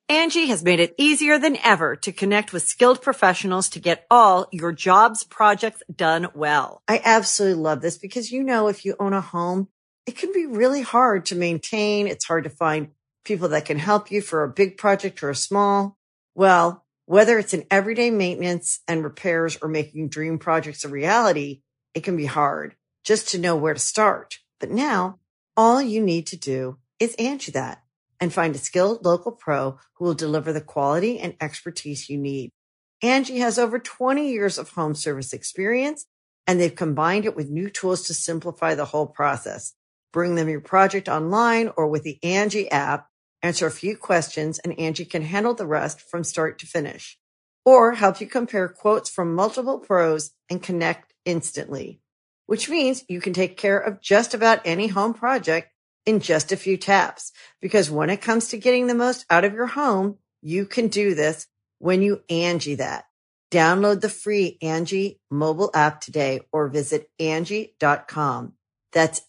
Angie has made it easier than ever to connect with skilled professionals to get all your jobs projects done well. I absolutely love this because, if you own a home, it can be really hard to maintain. It's hard to find people that can help you for a big project or a small. Well, whether it's in everyday maintenance and repairs or making dream projects a reality, it can be hard just to know where to start. But now all you need to do is Angie that and find a skilled local pro who will deliver the quality and expertise you need. Angie has over 20 years of home service experience, and they've combined it with new tools to simplify the whole process. Bring them your project online or with the Angie app, answer a few questions, and Angie can handle the rest from start to finish. Or help you compare quotes from multiple pros and connect instantly, which means you can take care of just about any home project in just a few taps. Because when it comes to getting the most out of your home, you can do this when you Angie that. Download the free Angie mobile app today or visit Angie.com. That's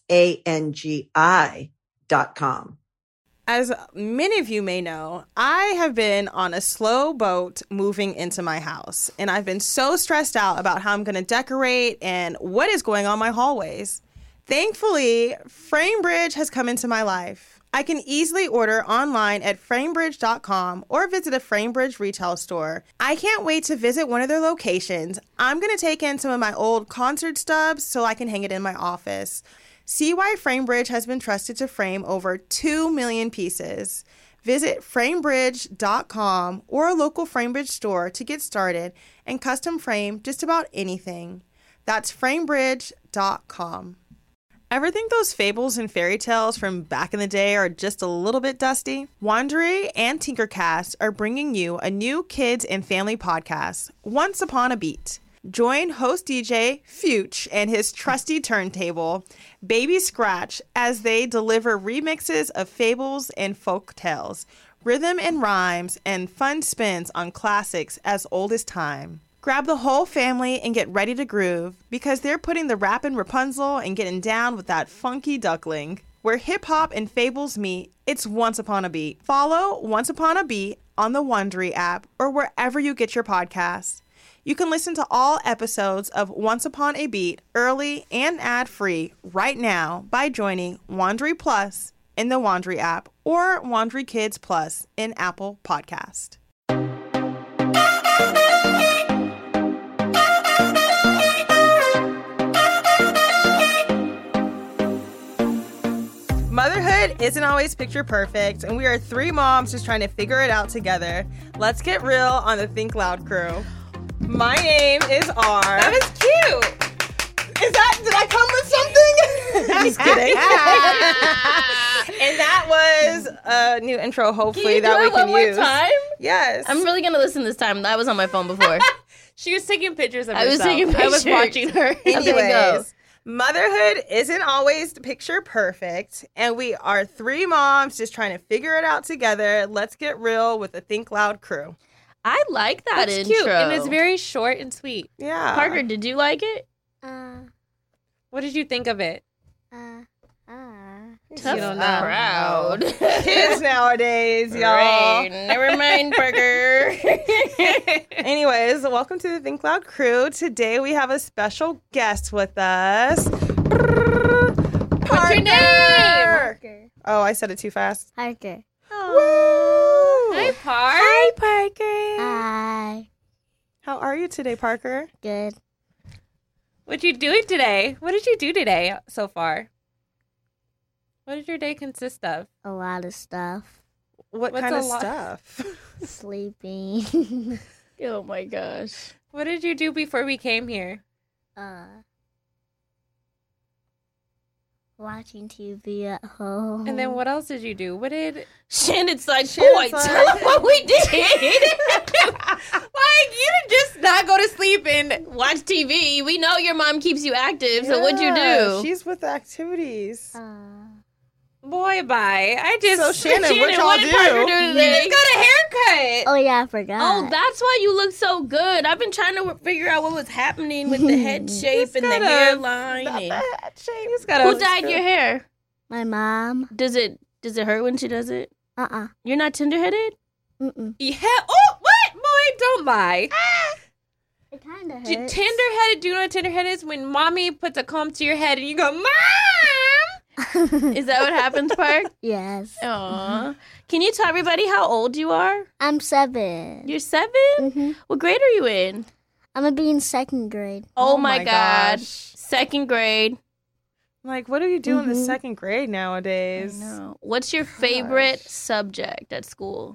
ANGI.com. As many of you may know, I have been on a slow boat moving into my house, and I've been so stressed out about how I'm going to decorate and what is going on my hallways. Thankfully, FrameBridge has come into my life. I can easily order online at framebridge.com or visit a FrameBridge retail store. I can't wait to visit one of their locations. I'm going to take in some of my old concert stubs so I can hang it in my office. See why FrameBridge has been trusted to frame over 2 million pieces. Visit framebridge.com or a local FrameBridge store to get started and custom frame just about anything. That's framebridge.com. Ever think those fables and fairy tales from back in the day are just a little bit dusty? Wandery and Tinkercast are bringing you a new kids and family podcast, Once Upon a Beat. Join host DJ Fuchs and his trusty turntable, Baby Scratch, as they deliver remixes of fables and folk tales, rhythm and rhymes, and fun spins on classics as old as time. Grab the whole family and get ready to groove because they're putting the rappin' Rapunzel and getting down with that funky duckling. Where hip-hop and fables meet, it's Once Upon a Beat. Follow Once Upon a Beat on the Wandery app or wherever you get your podcasts. You can listen to all episodes of Once Upon a Beat early and ad-free right now by joining Wandery Plus in the Wandery app or Wandery Kids Plus in Apple Podcast. Motherhood isn't always picture perfect, and we are 3 moms just trying to figure it out together. Let's get real on the Think Loud crew. My name is R. That was cute. Did I come with something? Just kidding. And that was a new intro, hopefully, that we can use. Time? Yes. I'm really going to listen this time. I was on my phone before. She was taking pictures of herself. I was taking pictures. I was watching her. Anyways, motherhood isn't always picture perfect, and we are 3 moms just trying to figure it out together. Let's get real with the Think Loud crew. I like that That's intro. cute, and it's very short and sweet. Yeah. Parker, did you like it? What did you think of it? Tough You don't know. crowd. Kids nowadays, y'all. Right. Never mind, Parker. Anyways, welcome to the Think Loud crew. Today we have a special guest with us. What's your name? Parker. Oh, I said it too fast. Parker. Woo! Hi, Park. Hi, Parker. Hi. How are you today, Parker? Good. What you doing today? What did you do today so far? What did your day consist of? A lot of stuff. What What's kind a of lot? stuff? Sleeping. Oh, my gosh. What did you do before we came here? Watching TV at home. And then what else did you do? What did... Shannon's like, Shannon's boy, like- tell them what we did. Like, you didn't just not go to sleep and... Watch TV. We know your mom keeps you active, so what'd you Yeah, do? She's with activities. Boy, bye. I just... So, Shannon, what y'all did Parker do? do You today? just got a haircut. Oh, yeah, I forgot. Oh, that's why you look so good. I've been trying to figure out what was happening with the head shape and the got a- hairline. Not and- that shape. He's got Who dyed your hair? My mom. Does it hurt when she does it? Uh-uh. You're not tender-headed? Mm-mm. Yeah. Oh, what? Boy, don't lie. It kind of hurts. Tenderheaded. Do you know what tenderhead is? When mommy puts a comb to your head and you go, Mom! Is that what happens, Park? Yes. Aw. Can you tell everybody how old you are? I'm 7. You're 7? Mm-hmm. What grade are you in? I'm gonna be in 2nd grade. Oh my God. gosh. 2nd grade. Like, what do you do in the Mhm. 2nd grade nowadays? No. What's your favorite subject at school?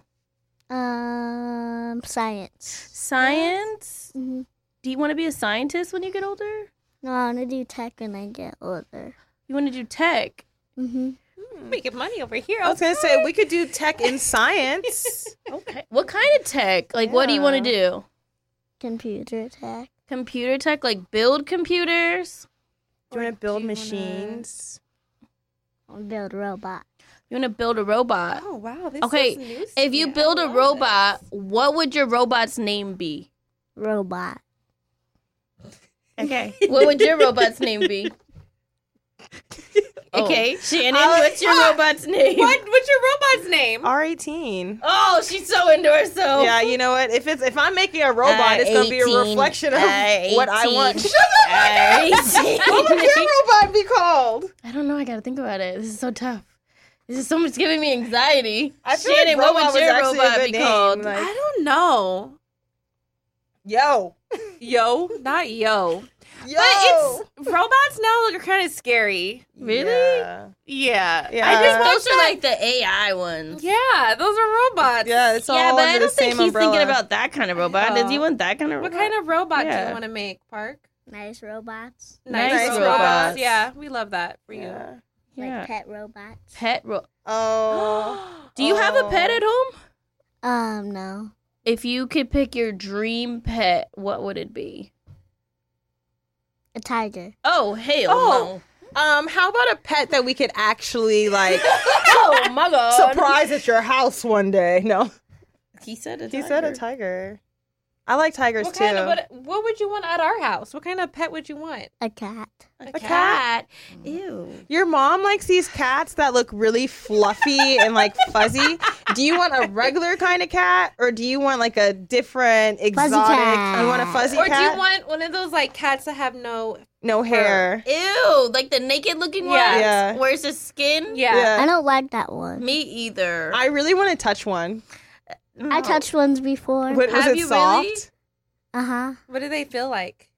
Science. Science? Mm-hmm. Do you want to be a scientist when you get older? No, I wanna do tech when I get older. You want to do tech? Mm-hmm. Making money over here. I was going to say, we could do tech in science. Okay. What kind of tech? Like, what do you want to do? Computer tech. Computer tech? Like, build computers? Do you want to build do you wanna- machines? I'll build robots. You want to build a robot? Oh, wow. This Okay, is news to If me. you I build a love robot, this. what would your robot's name be? Robot. Okay. What would your robot's name be? Okay, Shannon, what's your robot's name? What's your robot's name? R18. Oh, she's so into herself. Yeah, you know what? If I'm making a robot, it's gonna be a 18, reflection of what I want. 18. What would your robot be called? I don't know. I gotta think about it. This is so tough. This is so much giving me anxiety. I feel Shannon, like what robot would your was actually a robot good be name, called? like- I don't know. Yo, Yo, not yo. yo. But it's robots now look kind of scary. Really? Yeah, Yeah. Yeah. I I think just those are like the AI ones. Yeah, those are robots. yeah. It's all Yeah, but under I the don't think same he's umbrella. thinking about that kind of robot. Does he want that kind of What robot? kind of robot do Yeah. you want to make, Park? Nice robots. Nice robots. Yeah, we love that for you. Yeah. Yeah. Like pet robots. Pet Oh. Do you have a pet at home? No. If you could pick your dream pet, what would it be? A tiger. Oh, hell Oh. How about a pet that we could actually like no. Oh, my God. surprise at your house one day? No, He said a he said a tiger. I like tigers What too. kind of what would you want at our house? What kind of pet would you want? A cat. A cat? cat. Ew. Your mom likes these cats that look really fluffy and like fuzzy. Do you want a regular kind of cat or do you want like a different exotic? cat. You want a fuzzy Or do cat? you want one of those like cats that have no? no hair? Ew. Like the naked looking ones? Yeah. Yeah. Where's the skin? Yeah. I don't like that one. Me either. I really want to touch one. I touched ones before. Was Have it you soft? really? Uh-huh. What do they feel like,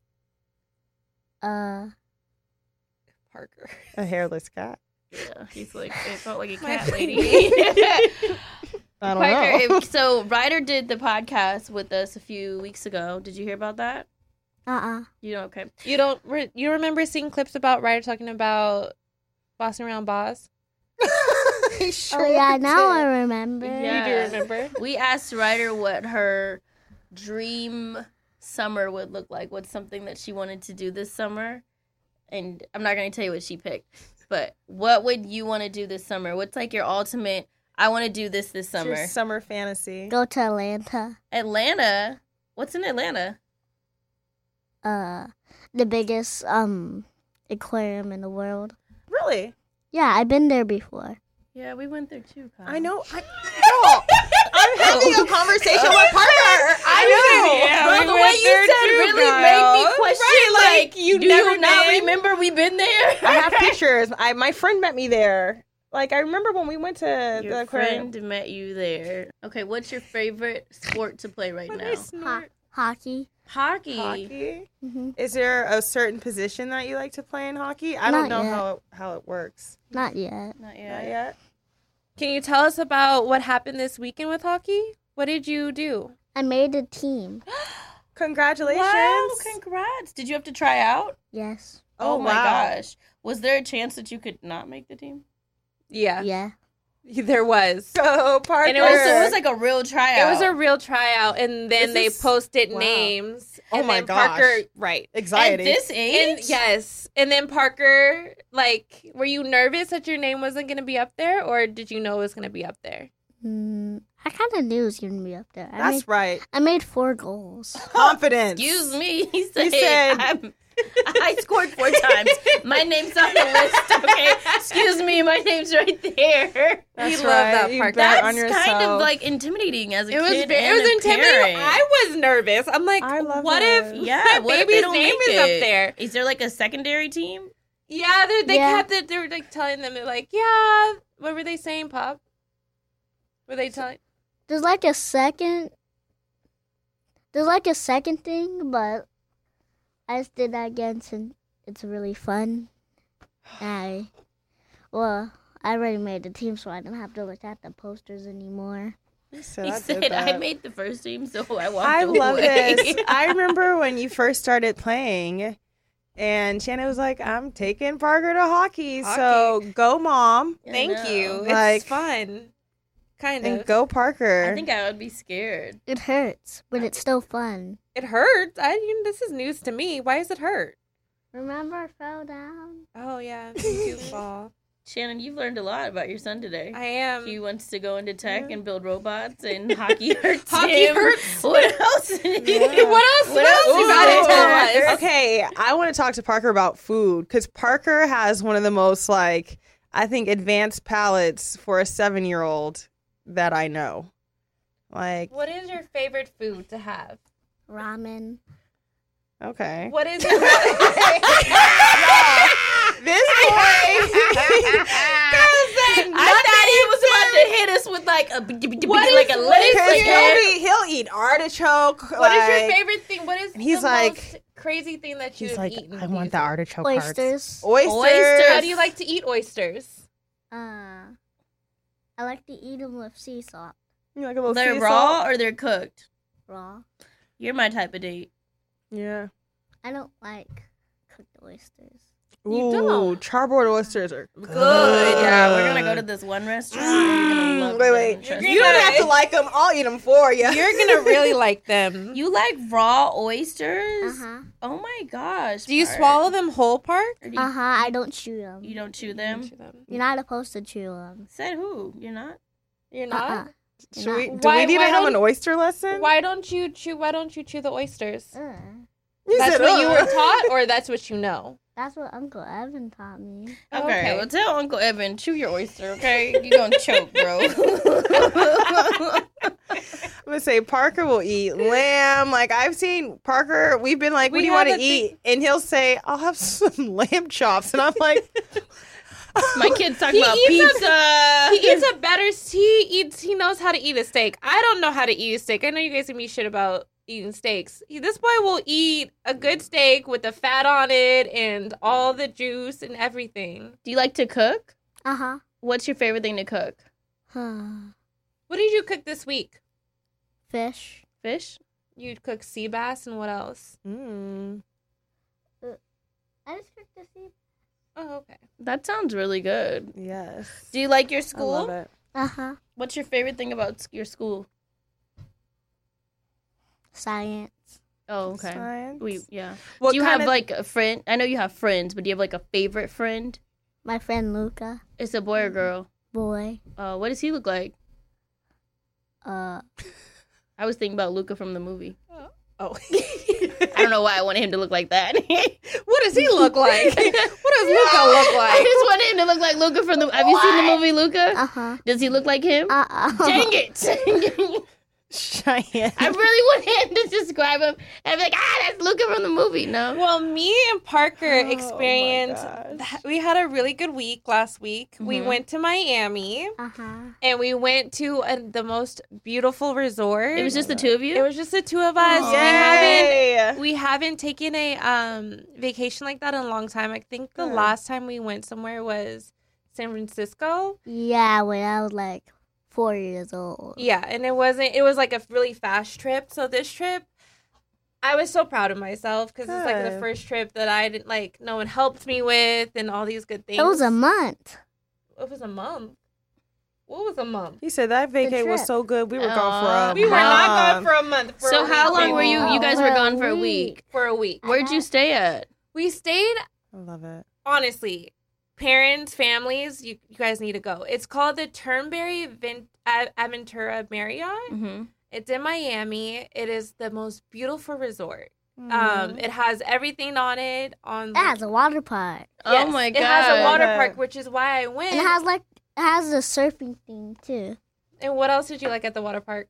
Uh, Parker? A hairless cat. Yeah. He's like, it felt like a cat baby. lady. I don't know. Parker, so Ryder did the podcast with us a few weeks ago. Did you hear about that? You don't? Okay. You don't? You remember seeing clips about Ryder talking about bossing around boss? He Oh sure yeah, now I did. remember. Yeah. You do remember? We asked Ryder what her dream summer would look like. What's something that she wanted to do this summer? And I'm not going to tell you what she picked, but what would you want to do this summer? What's like your ultimate, I want to do this It's summer? your summer fantasy. Go to Atlanta. Atlanta? What's in Atlanta? The biggest aquarium in the world. Really? Yeah, I've been there before. Yeah, we went there too, Kyle. I know. I'm having a conversation with Parker. I know. Well, the way you said really made me question, Right, like, you do never you not been? remember we've been there? I have pictures. My friend met me there. Like I remember when we went to the Your aquarium. friend met you there. Okay, what's your favorite sport to play right now? Hockey. Hockey. Hockey. hmm Is there a certain position that you like to play in hockey? I don't Not know yet. how it works. Not yet. Not Not yet. yet. Can you tell us about what happened this weekend with hockey? What did you do? I made a team. Congratulations. Wow, congrats. Did you have to try out? Yes. Oh, my wow. gosh. Was there a chance that you could not make the team? Yeah, Yeah. there was. So Parker. And it Oh, was- so it was like a real tryout. It was a real tryout, and then This they is- posted wow. names. Oh and my then gosh. Parker, right? anxiety. At this age? And yes, and then Parker, like, were you nervous that your name wasn't going to be up there, or did you know it was going to be up there? I kind of knew it was going to be up there. That's right. I made 4 goals. Confidence. Excuse me. He said, said- I'm I scored 4 times. My name's on the list, okay? Excuse me, my name's right there. That's love that You part. bet That's on yourself. kind of like intimidating as a It was kid. it and was a intimidating. parent. I was nervous. I'm like, I love what that. if Yeah, my what if they baby's don't name make is up it? there? Is there like a secondary team? Yeah, they Yeah. kept it. They were like telling them, they're like, yeah. What were they saying, Pop? Were they telling? There's like a second thing, but I just did that again since it's really fun. I already made the team, so I don't have to look at the posters anymore. He I said, did I that. made the first team, so I walked I away. love this. I remember when you first started playing, and Shannon was like, "I'm taking Parker to hockey, so go, Mom, I Thank know. you. Like- It's fun. Kind and of. go Parker." I think I would be scared. It hurts, but it's still fun. It hurts. This is news to me. Why does it hurt? Remember I fell down? Oh, yeah. You do fall. Shannon, you've learned a lot about your son today. I am. He wants to go into tech and build robots, and hockey hurts Hockey him. hurts. What else? What else? What else you Ooh. gotta tell us? Okay, I want to talk to Parker about food because Parker has one of the most I think advanced palates for a 7-year-old that I know. Like, What is your favorite food to have? Ramen. okay, What is it? this boy. I thought he was about to hit us with like a What like is- a what is list. your- He'll eat artichoke. What is your favorite thing? What is And he's the like- most crazy thing that you He's have like, eaten? I do you want the think? artichoke hearts. Oysters. Oysters. How do you like to eat oysters? I like to eat them with sea salt. You like a little They're sea raw salt? or they're cooked. Raw. You're my type of date. Yeah. I don't like cooked oysters. You Ooh, don't. charbroiled oysters are good. Yeah, we're gonna go to this one restaurant. You're gonna love Wait. them. Trust You me. don't have to like them. I'll eat them for you. You're gonna really like them. You like raw oysters? Uh-huh. Oh my gosh. Do you Park. swallow them whole, Park? Or do you, Uh-huh. I don't chew them. you don't chew them? You're not supposed to chew them. Said who? You're not? You're not. Uh-uh. Should we, do Why- we need why to have don't- an oyster lesson? Why don't you chew the oysters? You That's said, what you "Ugh." were taught, or that's what you know? That's what Uncle Evan taught me. Okay, Okay. well tell Uncle Evan, chew your oyster, okay? You're gonna choke, bro. I'm gonna say Parker will eat lamb. Like I've seen Parker. We've been like, "What We do you want to have a eat?" And he'll say, "I'll have some lamb chops." And I'm like, My kid's talking about eats a- pizza. He eats a better. He knows how to eat a steak. I don't know how to eat a steak. I know you guys give me shit about eating steaks. This boy will eat a good steak with the fat on it and all the juice and everything. Do you like to cook? Uh-huh. What's your favorite thing to cook? What did you cook this week? Fish. Fish? You cooked sea bass and what else? mm. I just cooked the sea. Oh, okay. That sounds really good. "Yes." Do you like your I school? love it. Uh-huh. What's your favorite thing about your school? Science. Oh, okay. Science. Yeah. What Do you kind have of- like a friend? I know you have friends, but do you have like a favorite friend? My friend Luca. It's a boy or girl? Boy. What does he look like? Uh, I was thinking about Luca from the movie. Oh. I don't know why I wanted him to look like that. What does he look like? What does Luca look I like? just wanted him to look like Luca from the. Have you seen the movie Luca? uh-huh. Does he look like him? Dang it! Cheyenne. I really want him to describe him and be like, that's Luca from the movie. No. Well, me and Parker Oh, experienced. my gosh. We had a really good week last week. We Mhm. went to Miami Uh-huh. and we went to the most beautiful resort. It was just the two of you? It was just the two of us. Yay! We haven't taken a vacation like that in a long time. I think the Good. last time we went somewhere was San Francisco. Yeah, when I was like 4 years old. Yeah, and it was like a really fast trip. So this trip, I was so proud of myself because it's like the Good. first trip that I didn't like. No one helped me with, and all these good things. It was a month. It was a month. What was a month? He said that vacay was trip. so good. We were gone for a Aw. We were not gone month. for a month. For So a how week, long were baby. you? You guys were For a gone for a week. week. For a week. Where'd you stay at? We stayed. I love it. Honestly, parents, families, you guys need to go. It's called the Turnberry Aventura Marriott. Mm-hmm. It's in Miami. It is the most beautiful resort. It has everything on it. It has a water park. Oh my god. It has a water park, which is why I went. And it has a surfing thing too. And what else did you like at the water park?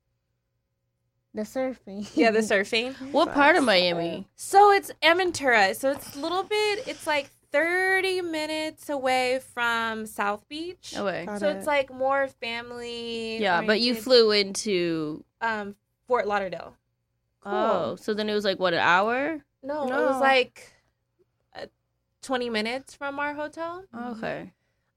The surfing. Yeah, the surfing. What part of Miami? So it's Aventura. So it's a little bit, it's like 30 minutes away from South Beach. Away. Got So it. it's like more family. Yeah, but you oriented. flew into. Fort Lauderdale. Oh, so then it was like what, an hour? No, it No. was like 20 minutes from our hotel. Okay.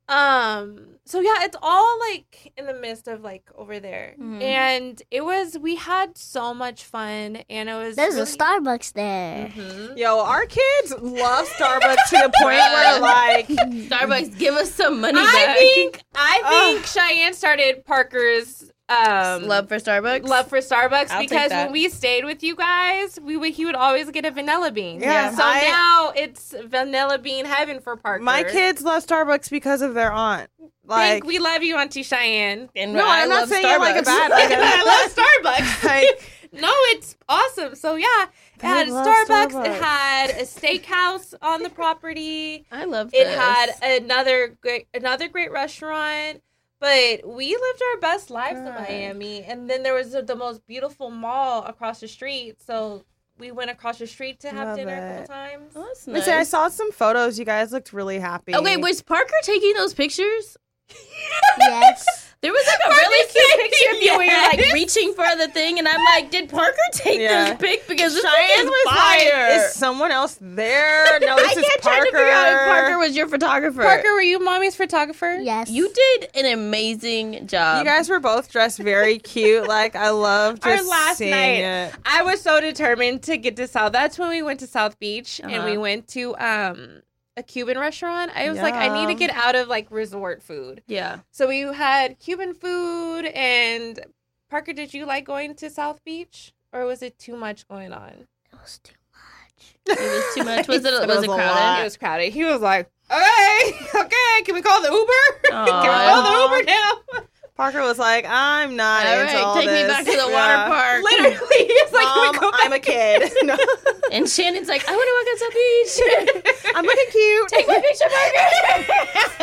So yeah, it's all like in the midst of like over there. Mhm. And we had so much fun, and it was There's a really- Starbucks there. Mhm. Yo, our kids love Starbucks to the point where like Starbucks, give us some money I back. think Cheyenne started Parker's Love for Starbucks. love for Starbucks I'll take because that. when we stayed with you guys, he would always get a vanilla bean. Yeah, So now it's vanilla bean heaven for Parker. my kids love Starbucks because of their aunt. Like, we love you, Auntie Cheyenne. And no, I I'm not love saying it like a Starbucks. bad. Like, I love Starbucks. like, No, it's awesome. So yeah, it They had love Starbucks. Starbucks. It had a steakhouse on the property. I love It this. had another great restaurant. But we lived our best lives in Miami, and then there was the most beautiful mall across the street. So we went across the street to have Love dinner a it. couple times. Oh, that's listen, I nice. saw some photos. You guys looked really happy. Okay, was Parker taking those pictures? Yes. There was like a really cute picture of you where you're like reaching for the thing, and I'm like, did Parker take Yeah. this pic? Because this Cheyenne thing is was fire. like, is someone else there? No, this I is kept Parker. trying to figure out if Parker was your photographer. Parker, were you mommy's photographer? Yes. You did an amazing job. You guys were both dressed very cute. Like, I love just Our last seeing night, it. I was so determined to get to South. That's when we went to South Beach and we Uh-huh. went to a Cuban restaurant. I was like, I need to get out of like resort food. Yeah. So we had Cuban food. And Parker, did you like going to South Beach, or was it too much going on? It was too much. It was too much. Was He said it it was was it a crowded? lot. It was crowded. He was like, okay, can we call the Uber? Can we call the Uber now? Parker was like, I'm not All into right, all take this. me back to the water Yeah. park. Literally, he's like, can we Mom, go I'm a back? kid. No. And Shannon's like, I want to walk on South Beach. I'm looking cute. Take my picture,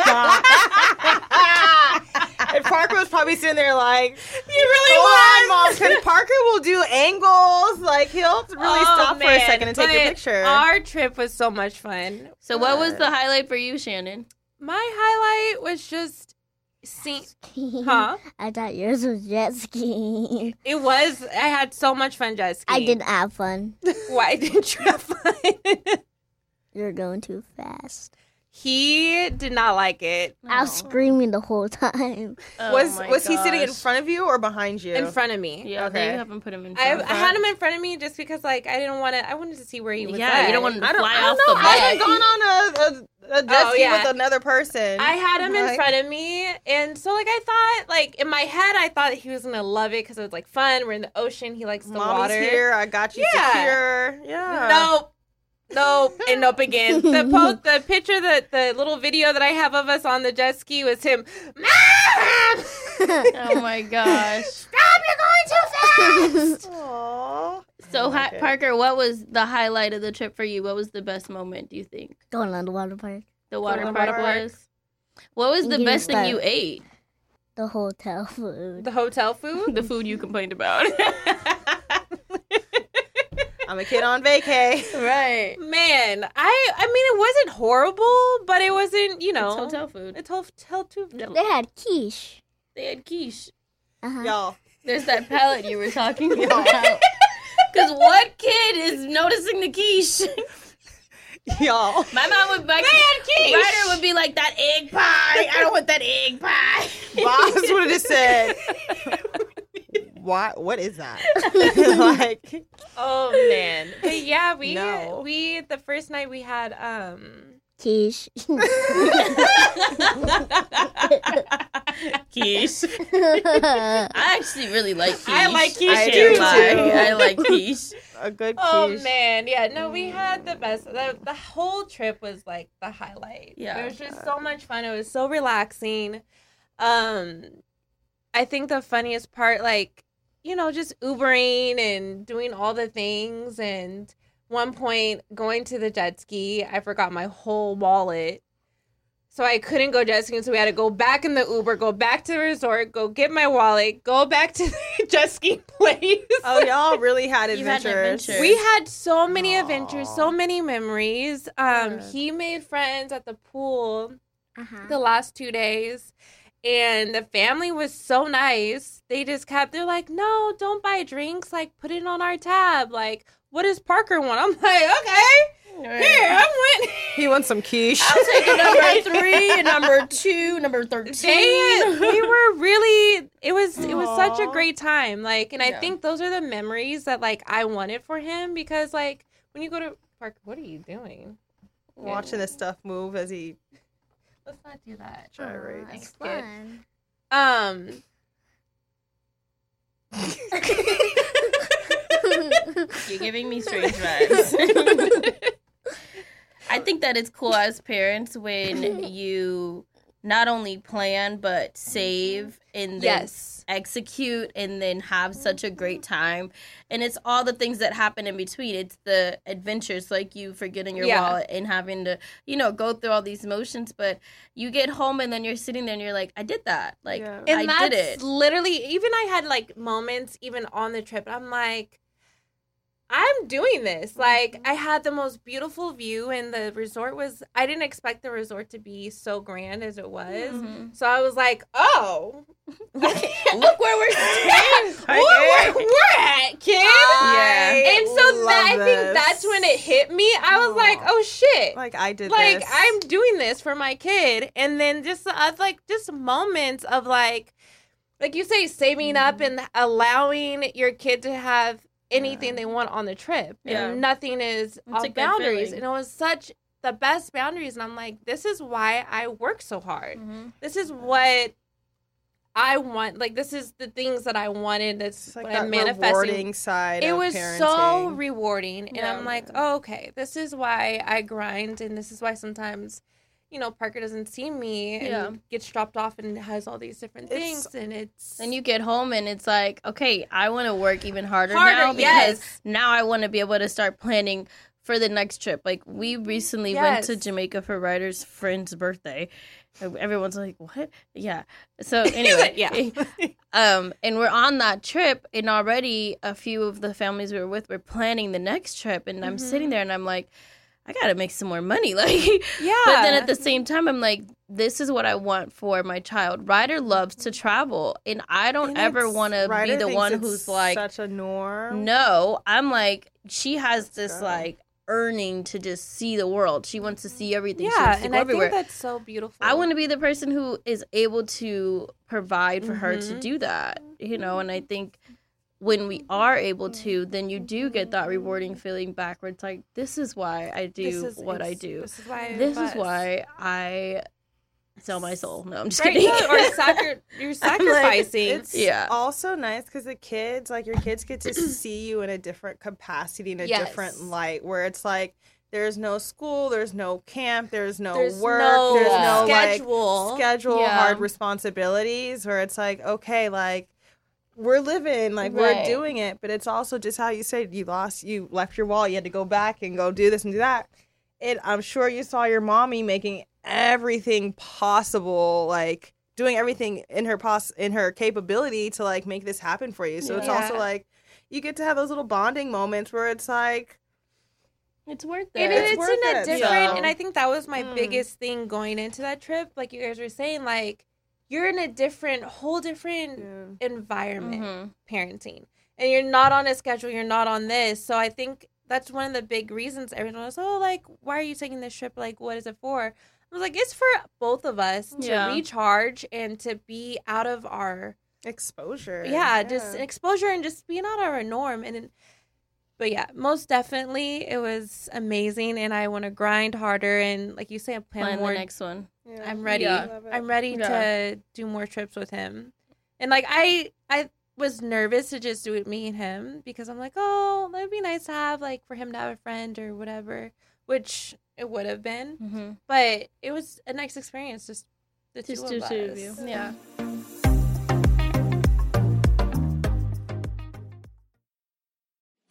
Parker. And Parker was probably sitting there like, You really hold on, was. Mom, because Parker will do angles. Like, he'll really stop for a second and take your But picture. Our trip was so much fun. So what was the highlight for you, Shannon? My highlight was just seeing. Huh? I thought yours was jet skiing. It was. I had so much fun jet skiing. I didn't have fun. Why didn't you have fun? You're going too fast. He did not like it. I was screaming the whole time. Oh was he sitting in front of you or behind you? In front of me. Yeah, Okay. they haven't put him in I front. had him in front of me just because, like, I didn't want to. I wanted to see where he was. Yeah, at. you don't want to I don't, fly I don't off know. the I back. haven't gone on a jet Oh, ski yeah. with another person. I had him in Like- front of me, and so like I thought, like in my head, I thought he was gonna love it because it was like fun. We're in the ocean. He likes the Mommy's water. here. I got you Yeah. secure. Yeah. Nope, and nope again. The picture, the little video that I have of us on the jet ski was him. Mom! Oh my gosh. Stop! You're going too fast. Aww. So, Okay. Parker, what was the highlight of the trip for you? What was the best moment, do you think? Going on the water park. The water the park water park. was? What was the You best thing start. you ate? The hotel food. The hotel food. The food you complained about. I'm a kid on vacay. Right. Man, I mean, it wasn't horrible, but it wasn't, you know, It's hotel food. It's hotel too. They had quiche. They had quiche. Uh-huh. Y'all. There's that palette you were talking about. Because what kid is noticing the quiche? Y'all. My mom would like, Ryder would be like, that egg pie. I don't want that egg pie. Boss would have just said, what is that? Like, Oh man, but yeah, No. we the first night we had Quiche. Quiche. I actually really like quiche. I like quiche I too. don't lie. I like quiche. a good Oh quiche. man, yeah, no, we had the best. The whole trip was like the highlight. Yeah. It was just so much fun. It was so relaxing. I think the funniest part, like, just Ubering and doing all the things. And one point going to the jet ski, I forgot my whole wallet. So I couldn't go jet skiing. So we had to go back in the Uber, go back to the resort, go get my wallet, go back to the jet ski place. Oh, y'all really had You had adventures. adventures. We had so many adventures, so many memories. He made friends at the pool the last 2 days. And the family was so nice. They're like, no, don't buy drinks. Like, put it on our tab. Like, what does Parker want? I'm like, okay, here, I went. He wants some quiche. I'll take a number 3, a number 2, number 13. We were really, it was such a great time. Like, and I think those are the memories that, like, I wanted for him. Because, like, when you go to Parker, what are you doing? Watching this stuff move as he Let's not do that. gyrates. Thanks, Fun. You're giving me strange vibes. I think that it's cool as parents when you not only plan but save and then execute and then have such a great time. And it's all the things that happen in between. It's the adventures, like you forgetting your wallet and having to, go through all these motions. But you get home and then you're sitting there and you're like, I did that. Like, And I did it. Literally, even I had, like, moments even on the trip. I'm like, I'm doing this. Like, I had the most beautiful view, and the resort was, I didn't expect the resort to be so grand as it was. So I was like, oh. Look where we're staying. where we're at, kid. And so love I think this. that's when it hit me. I was like, oh, shit. Like, I did Like, this. I'm doing this for my kid. And then just moments of, like you say, saving up and allowing your kid to have anything they want on the trip. Yeah. And nothing is a off good boundaries. feeling. And it was such the best boundaries. And I'm like, this is why I work so hard. This is what I want. Like, this is the things that I wanted. That's It's like what that I'm manifesting. rewarding side It of was parenting. so rewarding. And Yeah. I'm like, oh, okay, this is why I grind. And this is why sometimes, Parker doesn't see me and gets dropped off and has all these different things. And you get home and it's like, okay, I want to work even harder now because now I want to be able to start planning for the next trip. Like, we recently went to Jamaica for Ryder's friend's birthday. Everyone's like, what? Yeah. So anyway, and we're on that trip, and already a few of the families we were with were planning the next trip, and I'm sitting there and I'm like, I gotta make some more money. Like, But then at the same time, I'm like, this is what I want for my child. Ryder loves to travel, and I don't ever want to be the one who's like, such a norm. no. I'm like, she has this like earning to just see the world. She wants to see everything. She wants to and go I everywhere. think that's so beautiful. I want to be the person who is able to provide for her to do that, and I think when we are able to, then you do get that rewarding feeling back where it's like, this is why I do what I do. This is why. This is why I sell my soul. No, I'm just Right, kidding. or you're sacrificing. It's also nice because the kids, like, your kids get to see you in a different capacity, in a different light, where it's like, there's no school, there's no camp, there's no work, there's no schedule, hard responsibilities, where it's like, okay, like, we're living, like, we're doing it, but it's also just how you said you left your wallet, you had to go back and go do this and do that. I'm sure you saw your mommy making everything possible, like, doing everything in her capability to, like, make this happen for you. So it's also like, you get to have those little bonding moments where it's like, it's worth it. It's worth in a it, different, so. and I think that was my biggest thing going into that trip. Like you guys were saying, like, you're in a whole different environment, parenting. And you're not on a schedule, you're not on this. So I think that's one of the big reasons everyone was, oh, like, why are you taking this trip? Like, what is it for? I was like, it's for both of us to recharge and to be out of our exposure. Just exposure and just being out of our norm. But yeah, most definitely, it was amazing, and I want to grind harder. And like you say, I plan more. The next one. Yeah. I'm ready. Yeah. I'm ready to do more trips with him. And like I was nervous to just do it me and him because I'm like, oh, that'd be nice to have, like, for him to have a friend or whatever, which it would have been. But it was a nice experience, just the two of us. Yeah.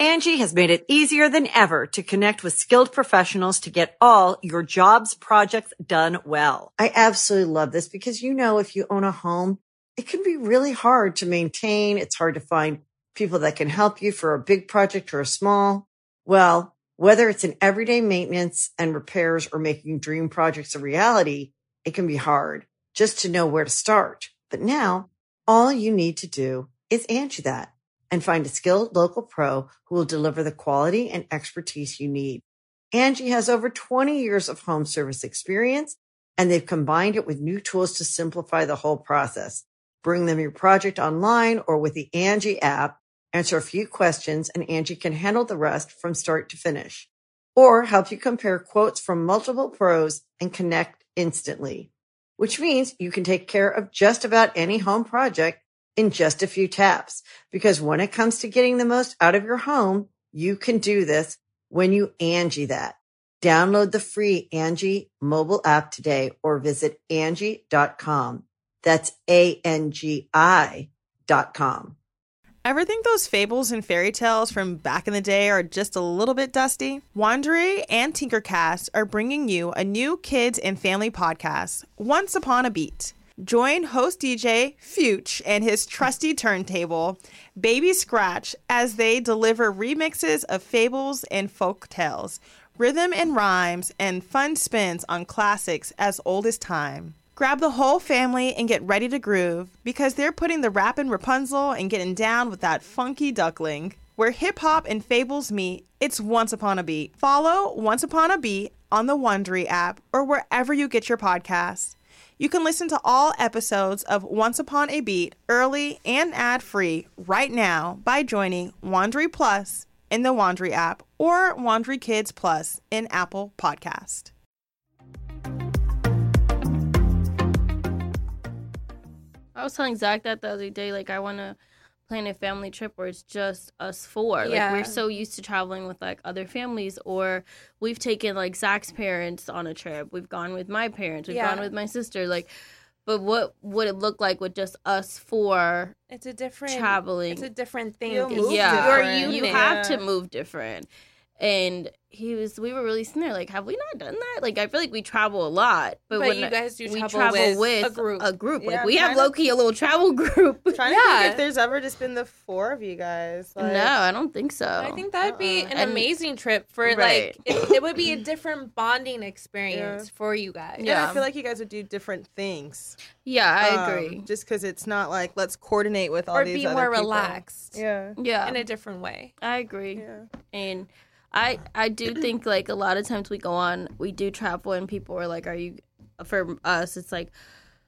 Angie has made it easier than ever to connect with skilled professionals to get all your jobs projects done well. I absolutely love this because, you know, if you own a home, it can be really hard to maintain. It's hard to find people that can help you for a big project or a small. Well, whether it's in everyday maintenance and repairs or making dream projects a reality, it can be hard just to know where to start. But now all you need to do is Angie that and find a skilled local pro who will deliver the quality and expertise you need. Angie has over 20 years of home service experience, and they've combined it with new tools to simplify the whole process. Bring them your project online or with the Angie app, answer a few questions, and Angie can handle the rest from start to finish. Or help you compare quotes from multiple pros and connect instantly, which means you can take care of just about any home project in just a few taps. Because when it comes to getting the most out of your home, you can do this when you Angie that. Download the free Angie mobile app today or visit Angie.com. That's ANGI.com. Ever think those fables and fairy tales from back in the day are just a little bit dusty? Wandery and Tinkercast are bringing you a new kids and family podcast, Once Upon a Beat. Join host DJ Fuchs and his trusty turntable, Baby Scratch, as they deliver remixes of fables and folk tales, rhythm and rhymes, and fun spins on classics as old as time. Grab the whole family and get ready to groove because they're putting the rappin' Rapunzel and getting down with that funky duckling. Where hip-hop and fables meet, it's Once Upon a Beat. Follow Once Upon a Beat on the Wandery app or wherever you get your podcasts. You can listen to all episodes of Once Upon a Beat early and ad-free right now by joining Wandery Plus in the Wandery app or Wandery Kids Plus in Apple Podcast. I was telling Zach that the other day, like, I want to plan a family trip where it's just us four. Yeah. Like, we're so used to traveling with, like, other families, or we've taken, like, Zach's parents on a trip. We've gone with my parents. We've gone with my sister. Like, but what would it look like with just us four It's a different traveling? It's a different thing. You'll move Yeah, different. you have to move different. And we were really sitting there like, have we not done that? Like, I feel like we travel a lot, but when you guys do we travel with a group. Yeah, Like, we have kind of- low-key a little travel group. Trying to think if there's ever just been the four of you guys. Like, No, I don't think so. I think that would be an And- amazing trip for Right. like it would be a different bonding experience for you guys. And Yeah. I feel like you guys would do different things. Yeah, I agree. Just because it's not like, let's coordinate with all Or these be other more people. relaxed. Yeah. Yeah, In a different way. I agree. Yeah. And I do think, like, a lot of times we go on, we do travel, and people are like, are you, for us, it's like,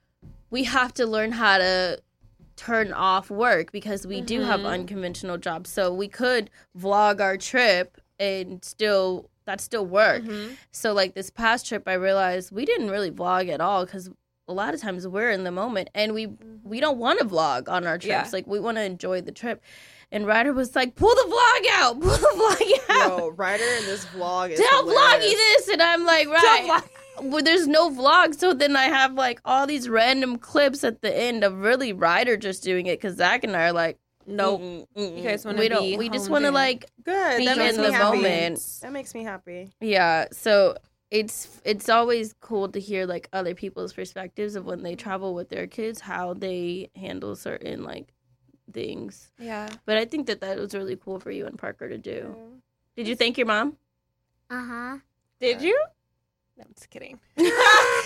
we have to learn how to turn off work because we do have unconventional jobs. So we could vlog our trip and that still work. So, like, this past trip, I realized we didn't really vlog at all because a lot of times we're in the moment and we don't want to vlog on our trips. Yeah. Like, we want to enjoy the trip. And Ryder was like, pull the vlog out. Pull the vlog out. Yo, Ryder in this vlog is Tell hilarious. Vloggy this. And I'm like, right. Well, there's no vlog. So then I have, like, all these random clips at the end of really Ryder just doing it because Zach and I are like, nope. You guys want We to don't. be We just honed want to, in. like, Good. be That makes in me the happy. moment. That makes me happy. Yeah. So it's always cool to hear, like, other people's perspectives of when they travel with their kids, how they handle certain, like, things. Yeah. But I think that was really cool for you and Parker to do. Did you thank your mom? Uh-huh. Did you? No, I'm just kidding. Did you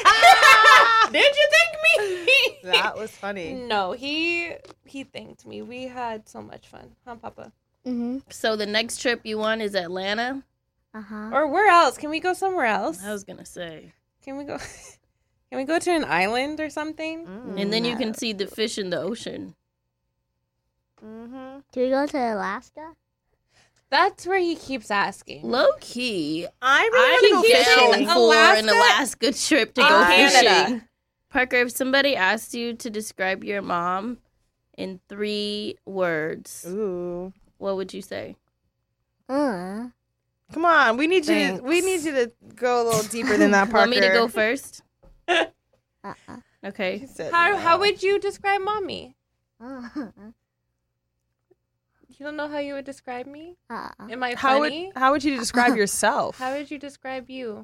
thank me? That was funny. No, he thanked me. We had so much fun, huh, Papa? Mm-hmm. So the next trip you want is Atlanta? Uh-huh. Or where else? Can we go somewhere else? I was gonna say. Can we go? Can we go to an island or something? And then you can see the fish in the ocean. Mm-hmm. Do we go to Alaska? That's where he keeps asking. Low key. I I really want to keep go down fishing. for an Alaska? Alaska trip to go Canada. fishing. Parker, if somebody asked you to describe your mom in 3 words, Ooh. what would you say? Uh. Come on, we need you. Thanks. We need you to go a little deeper than that, Parker. Want me to go first? Uh-uh. Okay. He said How no. would you describe mommy? Uh-huh. You don't know how you would describe me? Uh, Am I How funny? would you describe yourself? How would you describe you?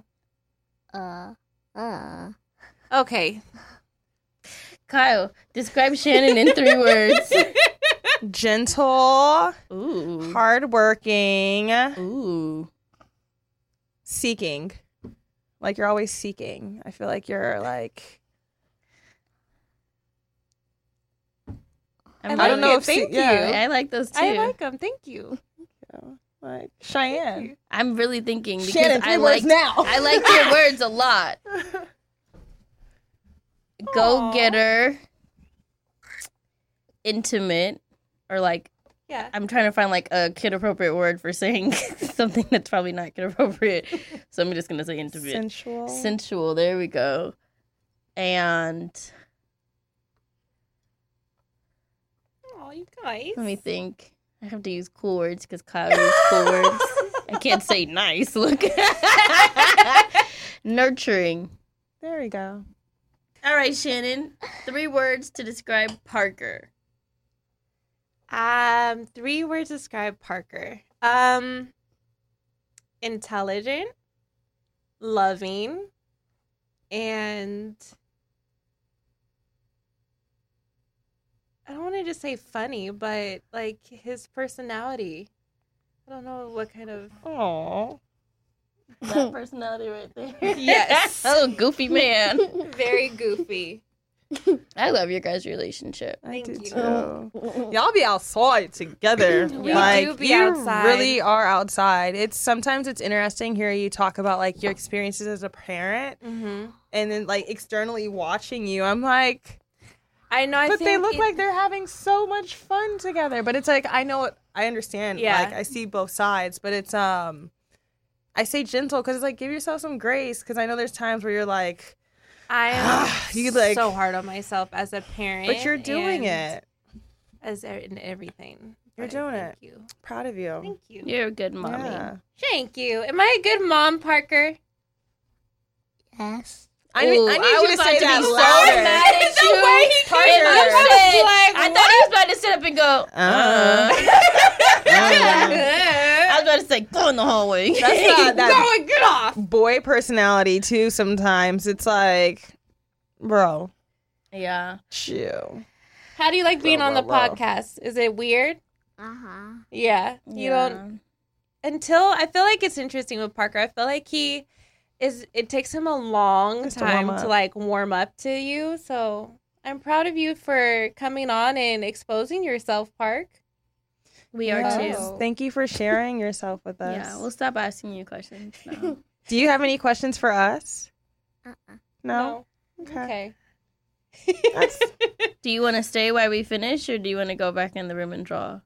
Okay. Kyle, describe Shannon in 3 words. Gentle, Ooh. hardworking, Ooh. seeking. Like you're always seeking. I feel like you're like. I'm I don't know really- if Thank you. I like those too. I like them. Thank you. Like Cheyenne. I'm really thinking because Shannon, 3 I words like now. I like your words a lot. Go getter, intimate, or like Yeah. I'm trying to find like a kid appropriate word for saying something that's probably not kid appropriate. So I'm just gonna say intimate, Sensual. sensual. There we go. And Oh, you guys. let me think. I have to use cool words because Kyle used cool words. I can't say nice. Look, nurturing. There we go. All right, Shannon. 3 words to describe Parker. 3 words describe Parker. Intelligent, loving, and I don't want to just say funny, but like his personality. I don't know what kind of. Oh. That personality right there. Yes. Oh, goofy man. Very goofy. I love your guys' relationship. I Thank do you. too. Y'all be outside together. We like, do be you outside. really are outside. Sometimes it's interesting hearing you talk about like your experiences as a parent, Mm-hmm. and then like externally watching you. I'm like, I know. I but think they look like they're having so much fun together. But it's like I understand. Yeah. Like I see both sides, but it's I say gentle because it's like give yourself some grace because I know there's times where you're like. I am You, like- so hard on myself as a parent. But you're doing and it. as in everything. You're But doing thank it. You. Proud of you. Thank you. You're a good mommy. Yeah. Thank you. Am I a good mom, Parker? yes. I need Ooh, you was to about say to that be so louder. mad at The you. way he Parker. came And you up, I was said- like, I thought he was about to sit up and go. I was about to say, go in the hallway. That's not that Get off. boy personality too. Sometimes it's like, bro, Yeah. chill. How do you like being on the Blah. podcast? Is it weird? Uh-huh. Yeah. You don't until I feel like it's interesting with Parker. I feel like it takes him a long Just to warm time to up. like warm up to you. So I'm proud of you for coming on and exposing yourself, Park. We are Yes. too. Thank you for sharing yourself with us. Yeah, we'll stop asking you questions now. Do you have any questions for us? Uh-uh. No. Okay. That's- Do you want to stay while we finish, or do you want to go back in the room and draw?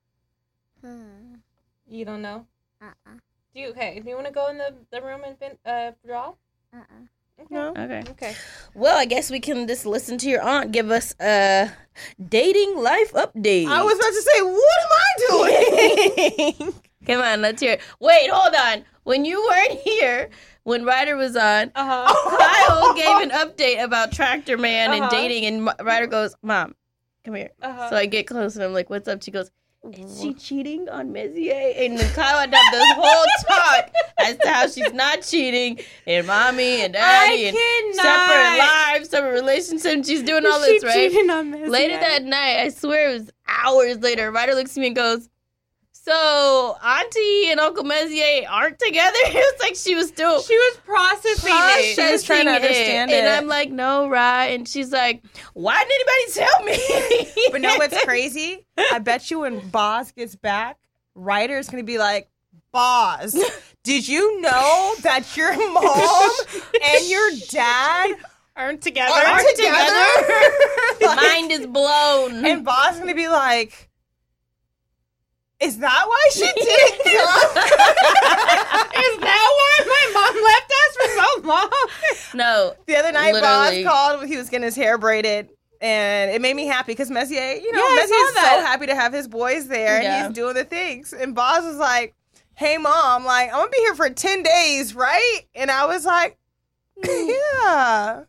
You don't know? Uh-uh. Do you want to go in the room and draw? Uh-uh. Okay. No. Okay. Okay. Well, I guess we can just listen to your aunt give us a dating life update. I was about to say, what am I doing? Come on, let's hear it. Wait, hold on. When you weren't here, when Ryder was on, Kyle gave an update about Tractor Man and dating, and Ryder goes, Mom, come here. So I get close and I'm like, what's up? She goes, is she cheating on Messier? And then Kyle had done this whole talk as to how she's not cheating, and mommy and daddy and separate lives, separate relationships. She's doing all this, right? Later that night, I swear it was hours later, Ryder looks at me and goes, so Auntie and Uncle Messier aren't together? It was like she was processing it. She was trying to understand it. And I'm like, no, right? And she's like, why didn't anybody tell me? But know what's crazy? I bet you when Boz gets back, Ryder's going to be like, Boz, did you know that your mom and your dad Aren't together. aren't together? Mind is blown. And Boz is going to be like, is that why she did come? Is that why my mom left us for so long? No. The other night, Literally. Boz called. He was getting his hair braided. And it made me happy because Messier, I Messier is saw so that. happy to have his boys there. And Yeah. he's doing the things. And Boz was like, hey, Mom, like, I'm going to be here for 10 days, right? And I was like, Yeah.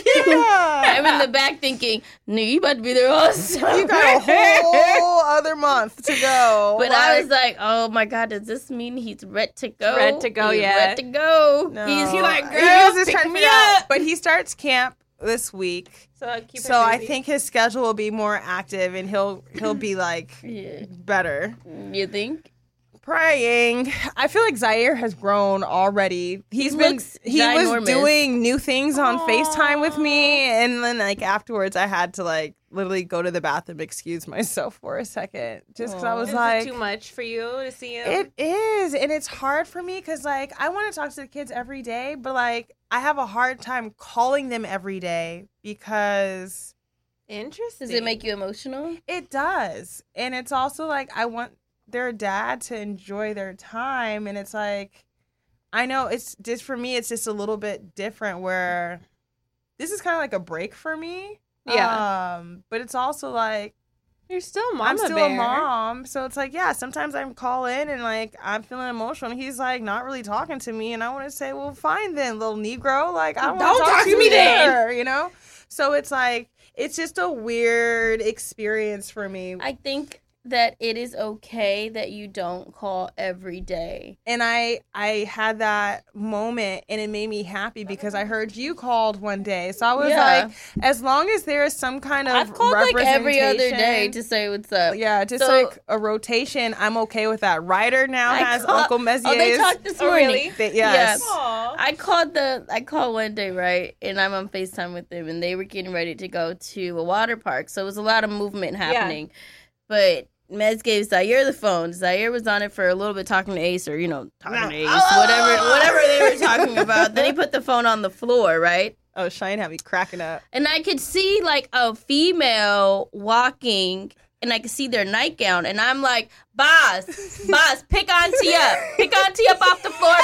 Yeah. I'm in the back thinking, no, you about to be there all summer. You got a whole other month to go. But I was like, oh my God, does this mean he's ready to go? Ready to go, He's yeah. ready to go. No. He's like, He girl, was just pick trying to me figure out. up. But he starts camp this week. So I think his schedule will be more active and he'll be like Yeah. better. You think? Praying. I feel like Zaire has grown already. He looks was ginormous. doing new things on FaceTime with me, and then like afterwards I had to like literally go to the bathroom, excuse myself for a second, just because I was Is like, it too much for you to see him? it is, and it's hard for me because like I want to talk to the kids every day, but like I have a hard time calling them every day because Interesting. Does it make you emotional? it does, and it's also like I want their dad to enjoy their time, and it's like I know it's just for me it's just a little bit different where this is kind of like a break for me. Yeah. But it's also like You're still mama I'm still bear. a mom, so it's like yeah, sometimes I call in and like I'm feeling emotional and he's like not really talking to me, and I want to say, well, fine then, little Negro, like I want Don't to talk talk to to me you then. there, you know. So it's like it's just a weird experience for me. I think that it is okay that you don't call every day. And I had that moment and it made me happy because I heard you called one day. So I was Yeah. like, as long as there is some kind of I've called like every other day representation- to say what's up. yeah, just So- like a rotation, I'm okay with that. Ryder now I has call- Uncle Mezier's. Oh, they talked this Oh, morning. really? Yes. Aw. I called one day, right? And I'm on FaceTime with them, and they were getting ready to go to a water park. So it was a lot of movement happening. But Mez gave Zaire the phone. Zaire was on it for a little bit talking to Ace, or, talking to Ace, whatever they were talking about. Then he put the phone on the floor, right? Oh, Cheyenne had me cracking up. And I could see like a female walking, and I could see their nightgown, and I'm like, Boz, pick Auntie up. Pick Auntie up off the floor,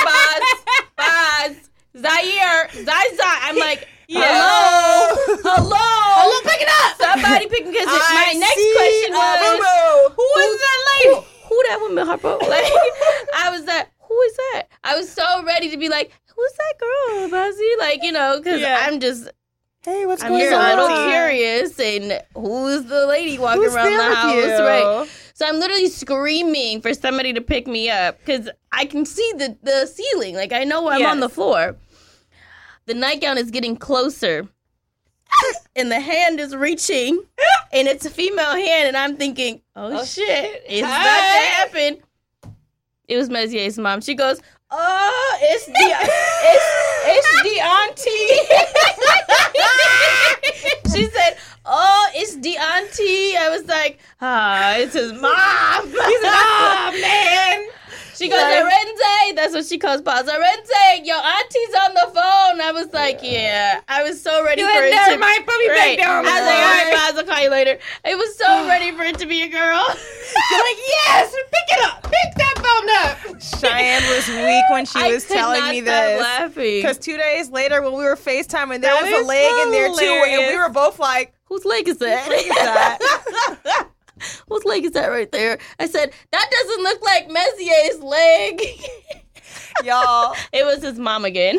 Boz. Zaire. I'm like, hello, pick it up. Somebody pick it up. My next question was, who was that lady? Who that woman, Harpo? Like, I was like, who is that? I was so ready to be like, who's that girl, Bozzy? Like, because Yeah. I'm just Hey, what's I'm going just on? a little curious, and who's the lady walking Who's around there the with house, you? right? So I'm literally screaming for somebody to pick me up because I can see the ceiling. Like, I know I'm on the floor. The nightgown is getting closer, and the hand is reaching, and it's a female hand, and I'm thinking, oh shit, it's about to happen. It was Mezier's mom. She goes, oh, it's the auntie. She said, oh, it's the auntie. I was like, it's his mom. He's like, oh, man. She goes, Arenze. That's what she calls Paz. Arenze, your auntie's on the phone. I was like, yeah. I was so ready for it never to mind, put me back down. I was like, all right, Paz, I'll call you later. I was so ready for it to be a girl. You're like, yes, pick it up. Pick that phone up. Cheyenne was weak when she was telling me this. Laughing. Because 2 days later, when we were FaceTiming, there That was a is leg in there too, and hilarious. we were both like, Whose leg is that? "What is that?" Whose leg is that right there? I said, that doesn't look like Mezier's leg. Y'all, It was his mom again.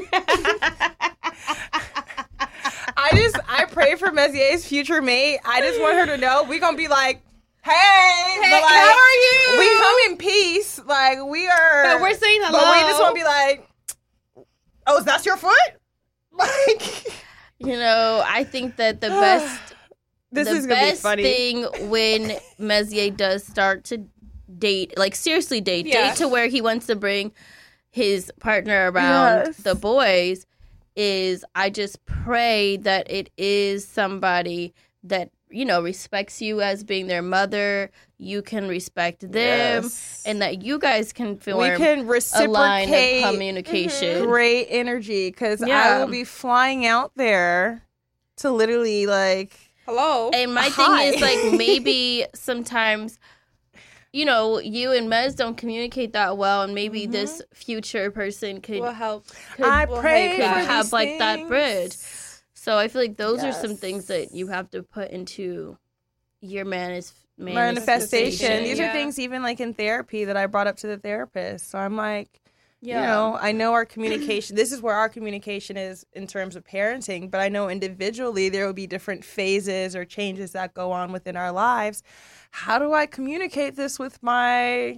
I pray for Mezier's future mate. I just want her to know we gonna be like, hey, but like, how are you? We come in peace. Like we are, But we're saying hello. But we just want to be like, oh, is that your foot? Like, I think that the best this the is gonna be best funny. thing when Mezier does start to date, like seriously date to where he wants to bring his partner around Yes. the boys, is I just pray that it is somebody that respects you as being their mother. You can respect them, Yes. and that you guys can form We can a line of reciprocate communication. great energy because I Yeah. will be flying out there to literally like. Hello. And my Hi. thing is, like, maybe sometimes, you and Mez don't communicate that well, and maybe this future person could Will help. I will pray help for that. have these like that things. bridge. So I feel like those are some Yes. things that you have to put into your Manifestation. These are Yeah. things even like in therapy that I brought up to the therapist. So I'm like, You know, I know our communication, this is where our communication is in terms of parenting, but I know individually there will be different phases or changes that go on within our lives. How do I communicate this with my,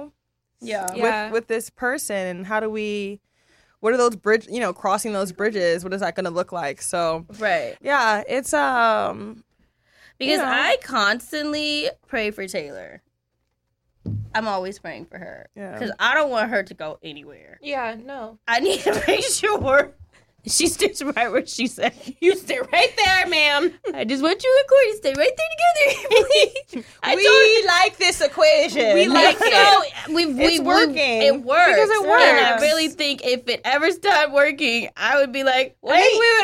with this person? How do we, what are those crossing those bridges? What is that going to look like? So, yeah, it's, because I constantly pray for Taylor. I'm always praying for her because I don't want her to go anywhere. Yeah, no. I need to make sure she stays right where she said. You stay right there, ma'am. I just want you and Corey to stay right there together. We like this equation. We like it. It's working. It works. Because it works. And I really think if it ever stopped working, I would be like, wait.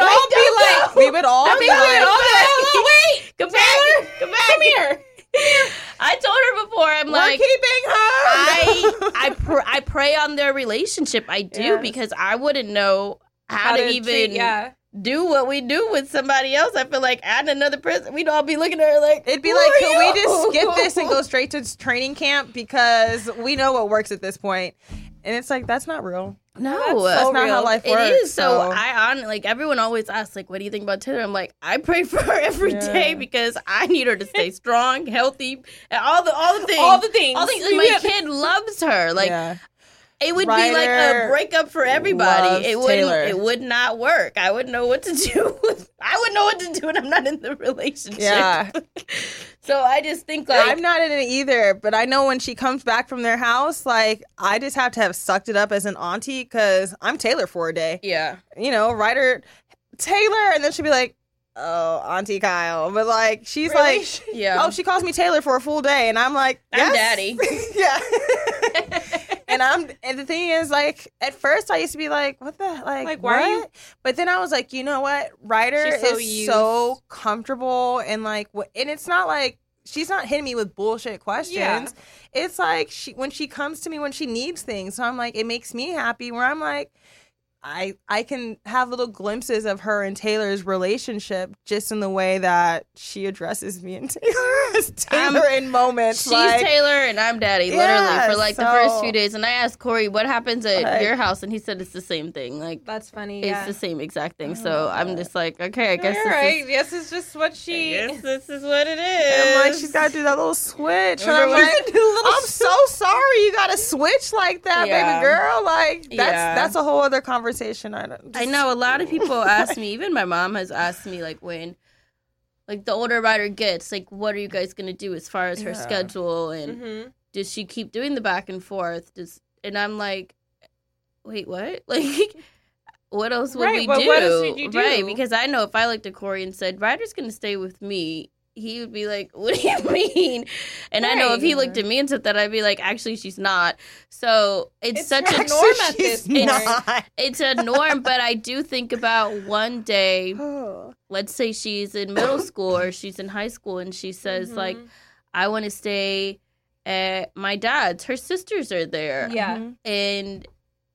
We would all be like, wait. Come back. Come here. I told her before, I'm we're keeping her. I I pray on their relationship. I do because I wouldn't know how to even do what we do with somebody else. I feel like adding another person, we'd all be looking at her like, it'd be like, can we just skip this and go straight to training camp because we know what works at this point? And it's like, that's not real. No, that's not how life works. It is. So everyone always asks, like, what do you think about Taylor? I'm like, I pray for her every day because I need her to stay strong, healthy, and all the things. All the things. My kid loves her. Like, it would be like a breakup for everybody. It would not work. I wouldn't know what to do. I wouldn't know what to do when I'm not in the relationship. Yeah. So I just think like I'm not in it either, but I know when she comes back from their house, like I just have to have sucked it up as an auntie because I'm Taylor for a day. Yeah. Ryder Taylor, and then she'll be like, oh, Auntie Kyle. But like she's really? Like, oh, she calls me Taylor for a full day, and I'm like, yes. I'm daddy. Yeah. And the thing is, like, at first I used to be like, what the, like why are you? But then I was like, you know what? Ryder is so comfortable and like, and it's not like, she's not hitting me with bullshit questions. Yeah. It's like, when she comes to me when she needs things. So I'm like, it makes me happy where I'm like, I can have little glimpses of her and Taylor's relationship just in the way that she addresses me and Taylor in moments. She's Taylor and I'm daddy, literally, for like the first few days. And I asked Corey, what happens at your house? And he said it's the same thing. Like, that's funny. It's the same exact thing. So I'm just like, okay, I guess Yes, it's just what she. I guess this is what it is. And I'm like, she's got to do that little switch. And I'm like, I'm so sorry you got to switch like that, baby girl. Like, that's a whole other conversation. I know a lot of people ask me, even my mom has asked me, like, when like the older Ryder gets, like, what are you guys gonna do as far as her schedule, and does she keep doing the back and forth, and I'm like, wait, what? Like, what else would we do? What else would you do? Right, because I know if I looked at Corey and said Ryder's gonna stay with me, he would be like, what do you mean? And I know if he looked at me and said that, I'd be like, actually, she's not. So it's such a norm at this point. It's a norm, but I do think about one day, let's say she's in middle school or she's in high school, and she says, like, I want to stay at my dad's. Her sisters are there. Yeah. And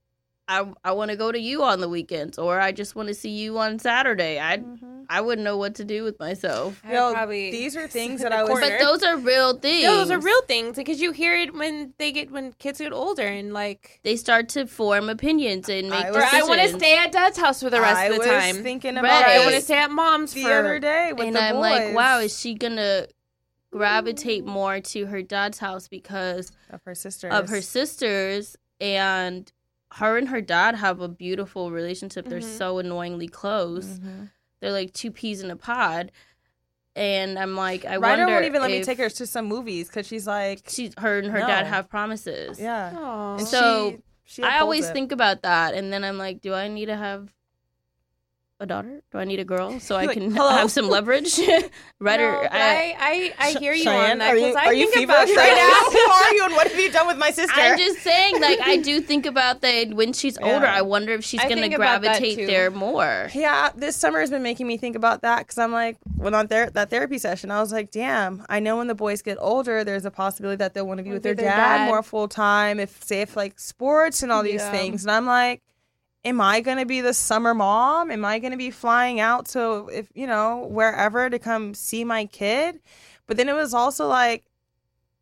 I want to go to you on the weekends, or I just want to see you on Saturday. I wouldn't know what to do with myself. These are things that I was. But those are real things. No, those are real things because you hear it when kids get older and like they start to form opinions and make decisions. I want to stay at Dad's house for the rest of the time. I was thinking about I want to stay at Mom's the other day with the boys. And I'm like, wow, is she gonna gravitate more to her dad's house because of her sisters? And her and her dad have a beautiful relationship. They're so annoyingly close. They're like two peas in a pod. And I'm like, I wonder won't even let me take her to some movies because she's like... her and her dad have promises. Yeah. Aww. And so I always think about that. And then I'm like, do I need to have a daughter? Do I need a girl so I can have some leverage? Ryder, I hear you on that because I think about right now. Who are you and what have you done with my sister? I'm just saying, like, I do think about that when she's older. I wonder if she's going to gravitate there more. Yeah, this summer has been making me think about that because I'm like, when on that therapy session, I was like, damn, I know when the boys get older, there's a possibility that they'll want to be with their dad more full time, if like sports and all these things. And I'm like, am I going to be the summer mom? Am I going to be flying out to, wherever to come see my kid? But then it was also like,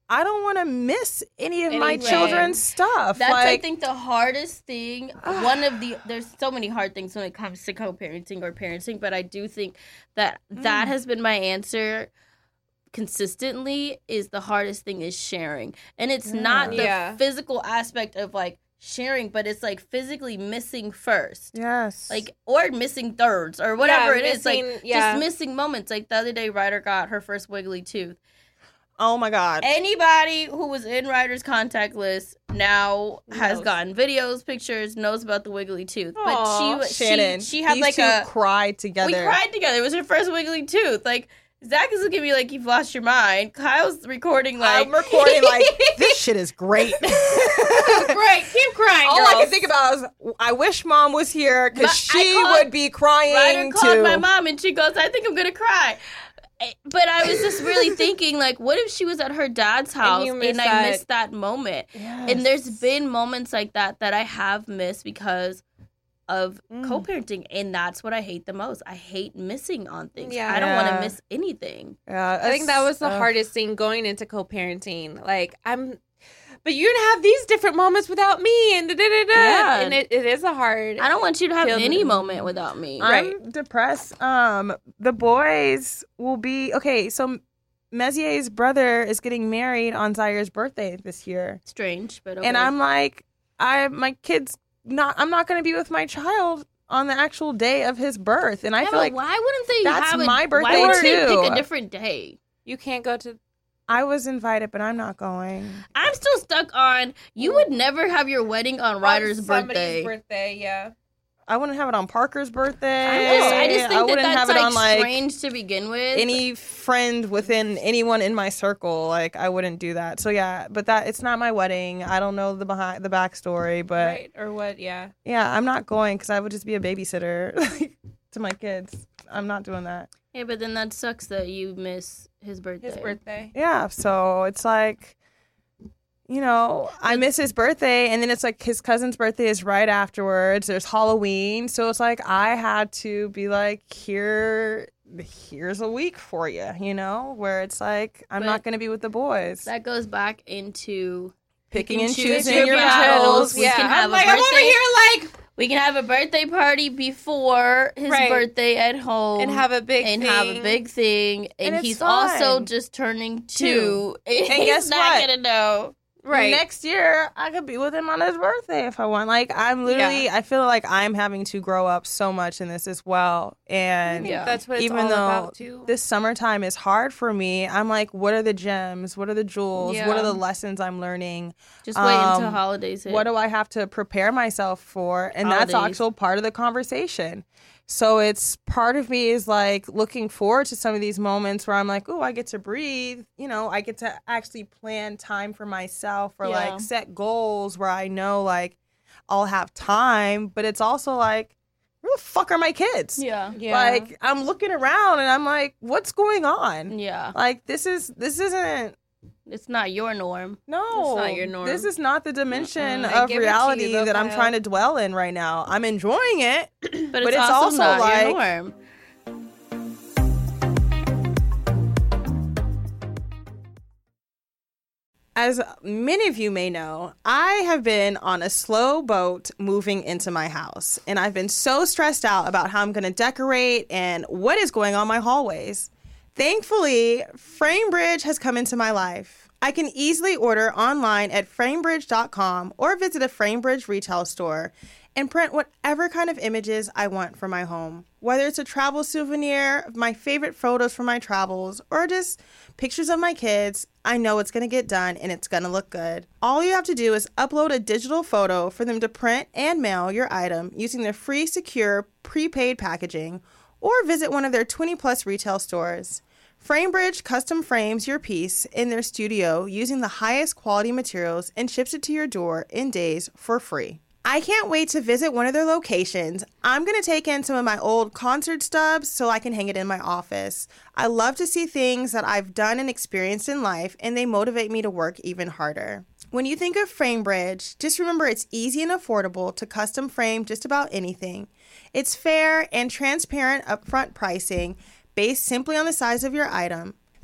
I don't want to miss any of my Anything. children's stuff. That's, I like, think, the hardest thing. There's so many hard things when it comes to co-parenting or parenting, but I do think that that has been my answer consistently, is the hardest thing is sharing. And it's not the physical aspect of like sharing, but it's like physically missing first. yes. Like, or missing thirds or whatever it is. Like, missing- just missing moments. Like, the other day, Ryder got her first wiggly tooth. Oh my God. Anybody who was in Ryder's contact list now has gotten videos, pictures, knows about the wiggly tooth. Aw, But Shannon, she had these like two cried together. we cried together. It was her first wiggly tooth. Like, Zach is looking at me like you've lost your mind. Kyle's recording like I'm recording like, this shit is great. Great. Keep crying, All girls. I can think about is, I wish mom was here because she would be crying Ryder called too. my mom and she goes, I think I'm going to cry. But I was just really thinking, like, what if she was at her dad's house you and, missed I that. missed that moment? Yes. And there's been moments like that I have missed because of co-parenting, and that's what I hate the most. I hate missing on things. Yeah. I don't want to Yeah. miss anything. Yeah, I think that was the hardest thing going into co-parenting. Like, but you're gonna have these different moments without me, and Yeah. and it is a hard. I don't want you to have Feel any the- moment without me. I'm depressed. The boys will be okay. So Mezier's brother is getting married on Zaire's birthday this year, Strange, but okay. and I'm like, I'm not going to be with my child on the actual day of his birth, and I Yeah, feel but like why wouldn't they that's have my birthday why wouldn't too. they pick a different day? You can't go to. I was invited, but I'm not going. I'm still stuck on, you would never have your wedding on Ryder's somebody's birthday. Yeah. I wouldn't have it on Parker's birthday. I just think wouldn't that's have it on like strange to begin with. any friend within anyone in my circle. Like I wouldn't do that. So yeah, but it's not my wedding. I don't know the backstory, but Right. Or what? Yeah. yeah, I'm not going because I would just be a babysitter to my kids. I'm not doing that. Yeah, but then that sucks that you miss his birthday. His birthday. Yeah, so it's like, you know, I miss his birthday, and then it's like his cousin's birthday is right afterwards. There's Halloween, so it's like I had to be like, here's a week for you, you know, where it's like I'm But not going to be with the boys. That goes back into Picking and choose choosing your battles. battles. We can have I'm like, a I'm birthday. over here like We can have a birthday party before his Right. birthday at home and have a big and thing. have a big thing. And it's he's fine. also just turning 2. And he's guess not what? gonna know. right. Next year, I could be with him on his birthday if I want. Like, I'm literally, I feel like I'm having to grow up so much in this as well. And Yeah. That's what it's even all though about too. this summertime is hard for me, I'm like, what are the gems? What are the jewels? What Yeah. are the lessons I'm learning? Just wait until holidays hit. What do I have to prepare myself for? And that's Holidays. actual part of the conversation. So it's part of me is like looking forward to some of these moments where I'm like, oh, I get to breathe. You know, I get to actually plan time for myself or Yeah. like set goals where I know like I'll have time. But it's also like, where the fuck are my kids? Yeah. Yeah. Like I'm looking around and I'm like, what's going on? Yeah. Like this isn't. It's not your norm. No, It's not your norm. This is not the dimension I of give it to you, reality though, that I'm Kyle. trying to dwell in right now. I'm enjoying it, But it's it's also not like- your norm. as many of you may know, I have been on a slow boat moving into my house, and I've been so stressed out about how I'm going to decorate and what is going on my hallways. Thankfully, FrameBridge has come into my life. I can easily order online at framebridge.com or visit a FrameBridge retail store and print whatever kind of images I want for my home. Whether it's a travel souvenir of my favorite photos from my travels or just pictures of my kids, I know it's gonna get done and it's gonna look good. All you have to do is upload a digital photo for them to print and mail your item using their free, secure, prepaid packaging, or visit one of their 20+ retail stores. FrameBridge custom frames your piece in their studio using the highest quality materials and ships it to your door in days for free. I can't wait to visit one of their locations. I'm going to take in some of my old concert stubs so I can hang it in my office. I love to see things that I've done and experienced in life, and they motivate me to work even harder. When you think of FrameBridge, just remember it's easy and affordable to custom frame just about anything. It's fair and transparent upfront pricing based simply on the size of your item.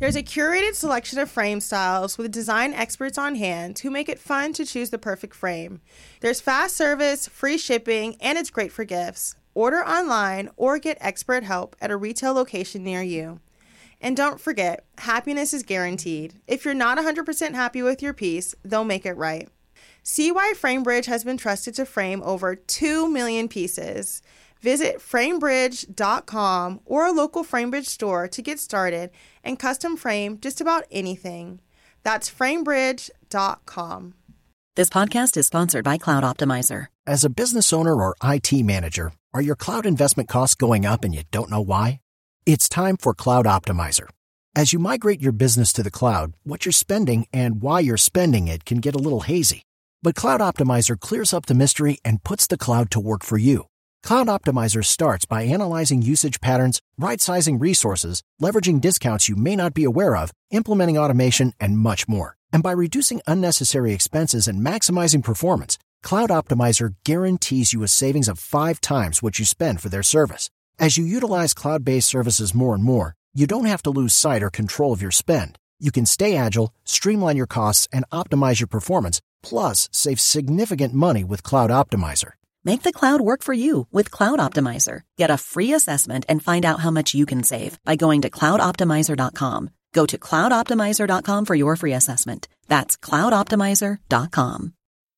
There's a curated selection of frame styles with design experts on hand who make it fun to choose the perfect frame. There's fast service, free shipping, and it's great for gifts. Order online or get expert help at a retail location near you. And don't forget, happiness is guaranteed. If you're not 100% happy with your piece, they'll make it right. See why FrameBridge has been trusted to frame over 2 million pieces. Visit framebridge.com or a local FrameBridge store to get started and custom frame just about anything. That's framebridge.com. This podcast is sponsored by Cloud Optimizer. As a business owner or IT manager, are your cloud investment costs going up and you don't know why? It's time for Cloud Optimizer. As you migrate your business to the cloud, what you're spending and why you're spending it can get a little hazy. But Cloud Optimizer clears up the mystery and puts the cloud to work for you. Cloud Optimizer starts by analyzing usage patterns, right-sizing resources, leveraging discounts you may not be aware of, implementing automation, and much more. And by reducing unnecessary expenses and maximizing performance, Cloud Optimizer guarantees you a savings of 5 times what you spend for their service. As you utilize cloud-based services more and more, you don't have to lose sight or control of your spend. You can stay agile, streamline your costs, and optimize your performance, plus save significant money with Cloud Optimizer. Make the cloud work for you with Cloud Optimizer. Get a free assessment and find out how much you can save by going to cloudoptimizer.com. Go to cloudoptimizer.com for your free assessment. That's cloudoptimizer.com.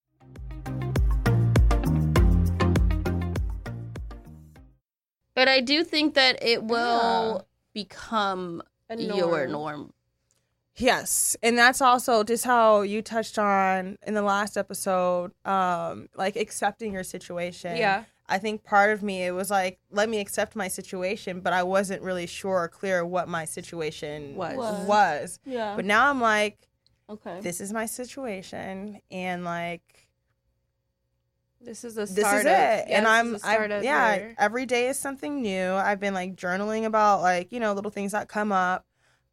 But I do think that it will become your norm. Yes, and that's also just how you touched on in the last episode, like accepting your situation. Yeah. I think part of me, it was like, let me accept my situation, but I wasn't really sure or clear what my situation was. Yeah. But now I'm like, Okay. this is my situation, and like, This is the this start is of, it. yeah, And this is the start of your- every day is something new. I've been like journaling about like, little things that come up.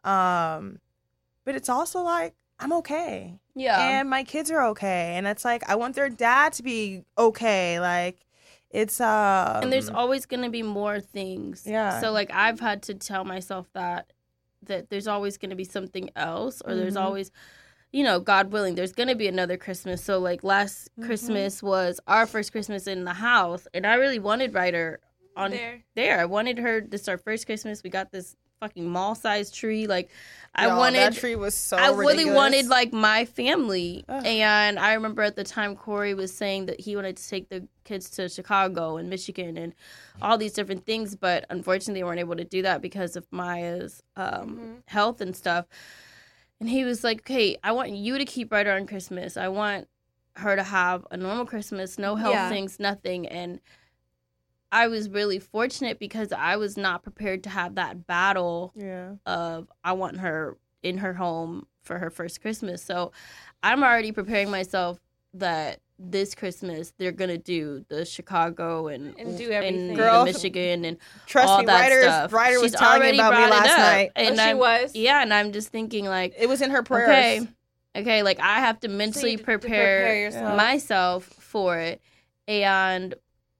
But it's also like, I'm okay. Yeah. And my kids are okay. And it's like, I want their dad to be okay. Like, it's, and there's always going to be more things. Yeah. So, like, I've had to tell myself that there's always going to be something else, or there's always, God willing, there's going to be another Christmas. So, like, last Christmas was our first Christmas in the house, and I really wanted Ryder on there. I wanted her, this is our first Christmas. We got this fucking mall-sized tree. Like, I wanted that tree was so I ridiculous. really wanted like my family. And I remember at the time Corey was saying that he wanted to take the kids to Chicago and Michigan and all these different things, but unfortunately they weren't able to do that because of Maya's health and stuff. And he was like, okay, I want you to keep Ryder on Christmas. I want her to have a normal Christmas, no health things, nothing. And I was really fortunate because I was not prepared to have that battle of I want her in her home for her first Christmas. So I'm already preparing myself that this Christmas they're going to do the Chicago and do everything. And Girl, the Michigan and trust all me, that stuff. Ryder was She's telling me already about me brought it last up. night. And she was? Yeah, and I'm just thinking like, It was in her prayers. Okay, like I have to mentally to prepare yourself. myself for it. And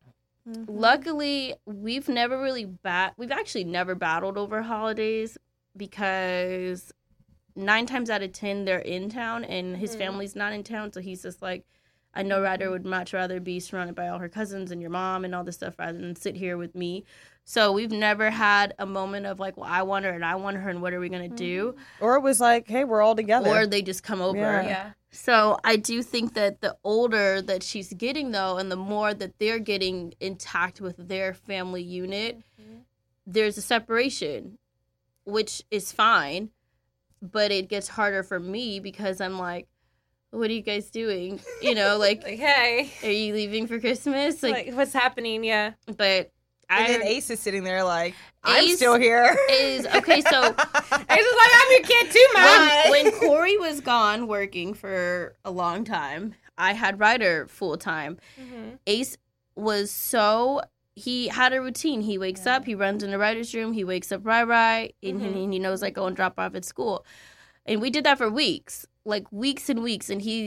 luckily, we've actually never battled over holidays because 9 times out of 10 they're in town and his family's not in town. So he's just like, I know Ryder would much rather be surrounded by all her cousins and your mom and all this stuff rather than sit here with me. So we've never had a moment of like, well, I want her and what are we going to do? Or it was like, hey, we're all together. Or they just come over. Yeah. So I do think that the older that she's getting, though, and the more that they're getting intact with their family unit, there's a separation, which is fine. But it gets harder for me because I'm like, what are you guys doing? Like, Like, hey. are you leaving for Christmas? Like, what's happening? Yeah. But and then I Ace is sitting there like, I'm Ace still here. is okay. So It's just like, I'm your kid too, Mom. when Corey was gone working for a long time, I had Ryder full time. Ace was he had a routine. He wakes up, he runs in the Ryder's room, he wakes up Rai, and he knows like go and drop off at school. And we did that for weeks, like weeks and weeks. And he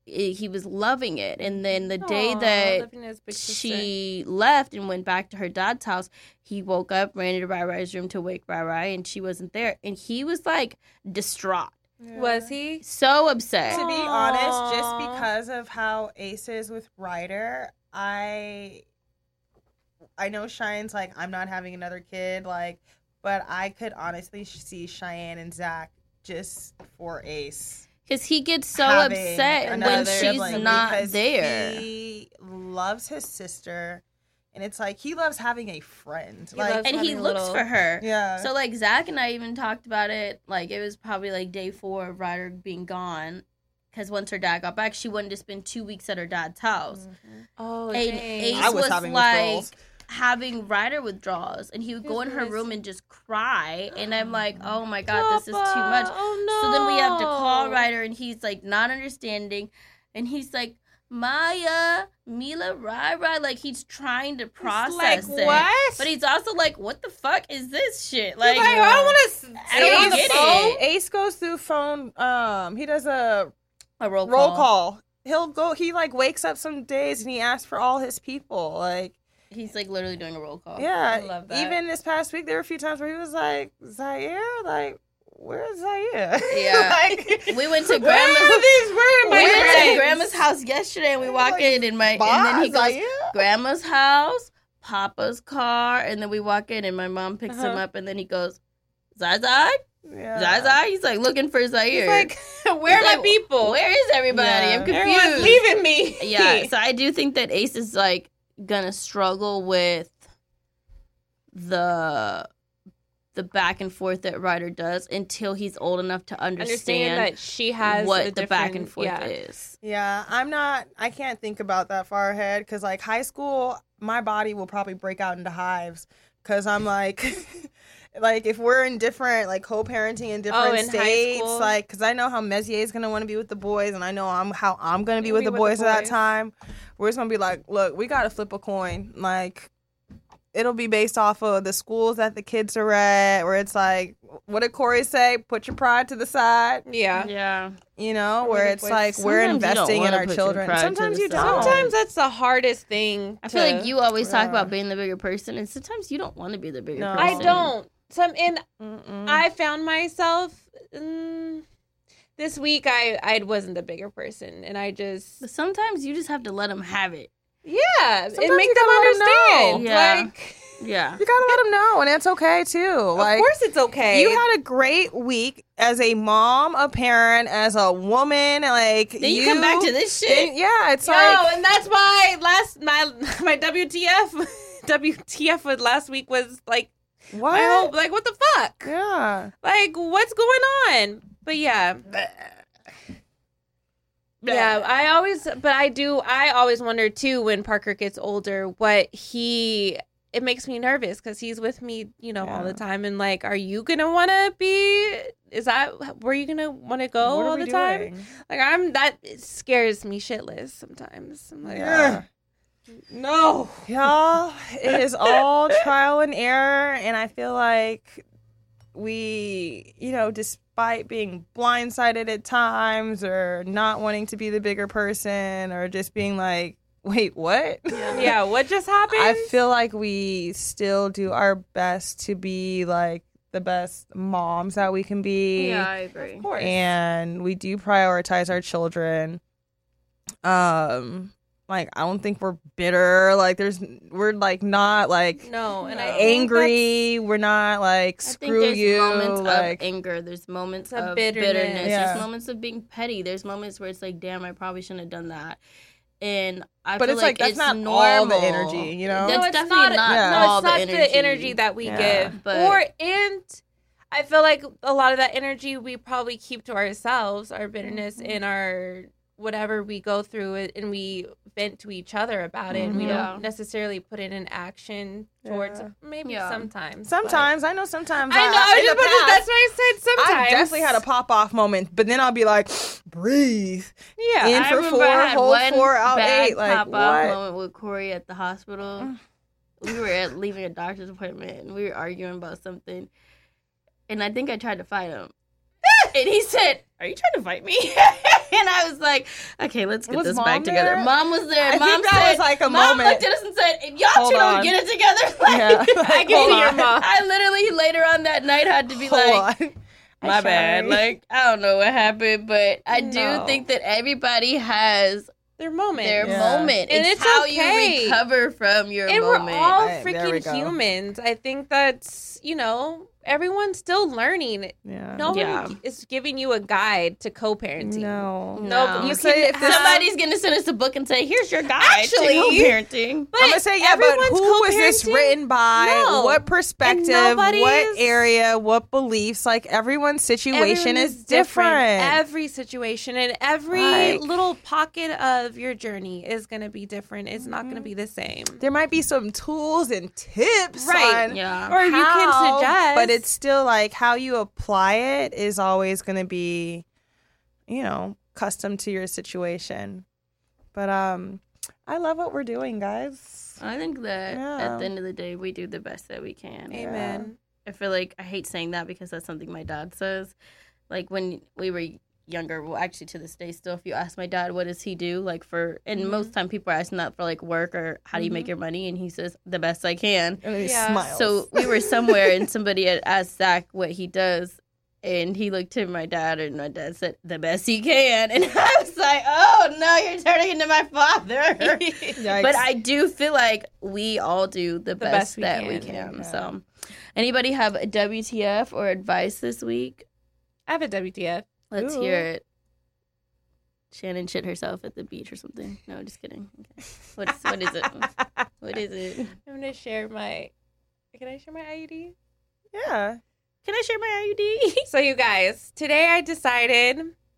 he was loving it. And then the day Aw, that living his big sister. she left and went back to her dad's house, he woke up, ran into Rai Rai's room to wake Rai Rai, and she wasn't there. And he was like distraught, Was he? so upset. To be honest, Aw. just because of how Ace is with Ryder, I know Cheyenne's like, I'm not having another kid, like, but I could honestly see Cheyenne and Zach just for Ace. Because he gets so having upset another when she's sibling not because there. He loves his sister, and it's like he loves having a friend. He Like, loves And he having a looks little- for her. yeah. So, like, Zach and I even talked about it. Like, it was probably, like, day 4 of Ryder being gone. Because once her dad got back, she wanted to spend 2 weeks at her dad's house. Oh, And dang. Ace I was was, having like, withdrawals. having Ryder withdrawals. And he would go in her room and just cry. And I'm like, oh, my God, this is too Papa, much. Oh, no. So then we have to call Ryder, and he's, like, not understanding. And he's like, Maya, Mila, Rai. Like, he's trying to process like, it. what? But he's also like, what the fuck is this shit? Like, Like, I don't want to I don't say get it. Ace goes through phone. He does a a roll call. He'll go. He like wakes up some days and he asks for all his people. Like, He's like literally doing a roll call. yeah. I love that. Even this past week, there were a few times where he was like, Zaire, like, where's Zaire? Yeah. Like, We went to where are grandma's. these? Where are my We went to friends? grandma's house yesterday, and we walk Like, in, and then he goes, Zaire? grandma's house, Papa's car, and then we walk in, and my mom picks him Uh-huh. up, and then he goes, Zai. Yeah. He's like looking for Zaire. He's like, where are He's my like, people? Where is everybody? Yeah. I'm Everyone's confused. leaving me. Yeah, so I do think that Ace is like gonna struggle with the back and forth that Ryder does until he's old enough to Understand understand that she has what a the back and different- forth yeah. is. Yeah, I can't think about that far ahead because, like, high school, my body will probably break out into hives because I'm like, like, if we're in different, like, co-parenting in different in high states, school. like, because I know how Messier is going to want to be with the boys, and I know how I'm going to be You'll with be the with boys the at that boys. time. We're just going to be like, look, we got to flip a coin. Like, it'll be based off of the schools that the kids are at, where it's like, what did Corey say? Put your pride to the side. Yeah. Yeah. You know, Or where the it's boys. like we're Sometimes you don't investing in wanna our put your children. pride to Sometimes the you side. don't. Sometimes that's the hardest thing. I feel like you always talk Yeah. about being the bigger person, and sometimes you don't want to be the bigger No. person. I don't. And Mm-mm. I found myself this week. I wasn't the bigger person, and I just But sometimes you just have to let them have it. and Sometimes make you them gotta let 'em know. understand. Yeah. Like, Yeah. You gotta let them know, and it's okay too. Like, of course, it's okay. you had a great week as a mom, a parent, as a woman. Like, Then you come back to this shit. Yeah, it's No, like and that's why my WTF with last week was like what? my whole like what the fuck? Yeah. Like what's going on? But yeah. Yeah, I always wonder too when Parker gets older what it makes me nervous because he's with me, all the time. And like, are you going to want to is that where you going to want to go What are all we the time? doing? Like it scares me shitless sometimes. I'm like, Yeah. "Ugh, no. Y'all, it is all trial and error, and I feel like we, despite being blindsided at times or not wanting to be the bigger person or just being like, wait, what? Yeah, what just happened? I feel like we still do our best to be like the best moms that we can be. Yeah, I agree. Of course. And we do prioritize our children. Like, I don't think we're bitter. Like, we're like not like no, and I think angry. We're not like I think screw there's you. moments Like, of anger. There's moments Of of bitterness. bitterness. Yeah. There's moments of being petty. There's moments where it's like, damn, I probably shouldn't have done that. And I But feel it's like, that's it's not normal. all the energy, you know? That's No, it's definitely not, Yeah. all it's not the energy. that we Yeah. give. But- And I feel like a lot of that energy we probably keep to ourselves, our bitterness Mm-hmm. and our whatever we go through it, and we vent to each other about it. And we Yeah. don't necessarily put it in action towards Yeah. maybe Yeah. sometimes. Sometimes, I know sometimes. But I know. I was in just the about to, past, that's why I said sometimes. I've definitely had a pop off moment, but then I'll be like, breathe. Yeah. In I for remember 4, I had hold one 4, out bad 8. Like, pop-off what? moment with Corey at the hospital. We were leaving a doctor's appointment, and we were arguing about something. And I think I tried to fight him. And he said, "Are you trying to fight me?" And I was like, "Okay, let's get Was this Mom back together." there? Mom was there. I Mom think that said, was like a Mom moment. looked at us and said, "If y'all Hold two don't on. get it together." Like, Yeah. I can Hold see your on. mom. I literally later on that night had to be like, Hold on. "My bad." Sorry. Like, I don't know what happened, but I do No. think that everybody has Their moment. their Yeah. moment. And it's it's how okay. you recover from your And moment. we're all Right, there we freaking go. humans. I think that's, everyone's still learning. Yeah. Nobody Yeah. is giving you a guide to co-parenting. No. No. You You say if this- Somebody's gonna send us a book and say, "Here's your guide Actually- to co-parenting." But I'm gonna say, yeah, but everyone's who was this co-parenting? written by? No. What perspective? nobody's- What area? What beliefs? Like everyone's situation Everyone is different. Every situation and every Like- little pocket of your journey is going to be different. It's not going to be the same. There might be some tools and tips, Right. on Yeah. Or you can how, suggest. but it's still like how you apply it is always going to be, custom to your situation. But I love what we're doing, guys. I think that Yeah. at the end of the day, we do the best that we can. Amen. I feel like I hate saying that because that's something my dad says. Like when we were younger, well, actually to this day, still, if you ask my dad, what does he do? Like and most time people are asking that for like work or how do you make your money? And he says, the best I can. And he Yeah. smiles. So we were somewhere and somebody had asked Zach what he does. And he looked at my dad and my dad said, the best he can. And I was like, oh no, you're turning into my father. Yikes. But I do feel like we all do the best best we that we can. can. Yeah. So anybody have a WTF or advice this week? I have a WTF. Let's Ooh. hear it. Shannon shit herself at the beach or something. No, just kidding. Okay. What is it? What is it? I'm going to share my. Can I share my IUD? yeah. Can I share my IUD? So, you guys, today I decided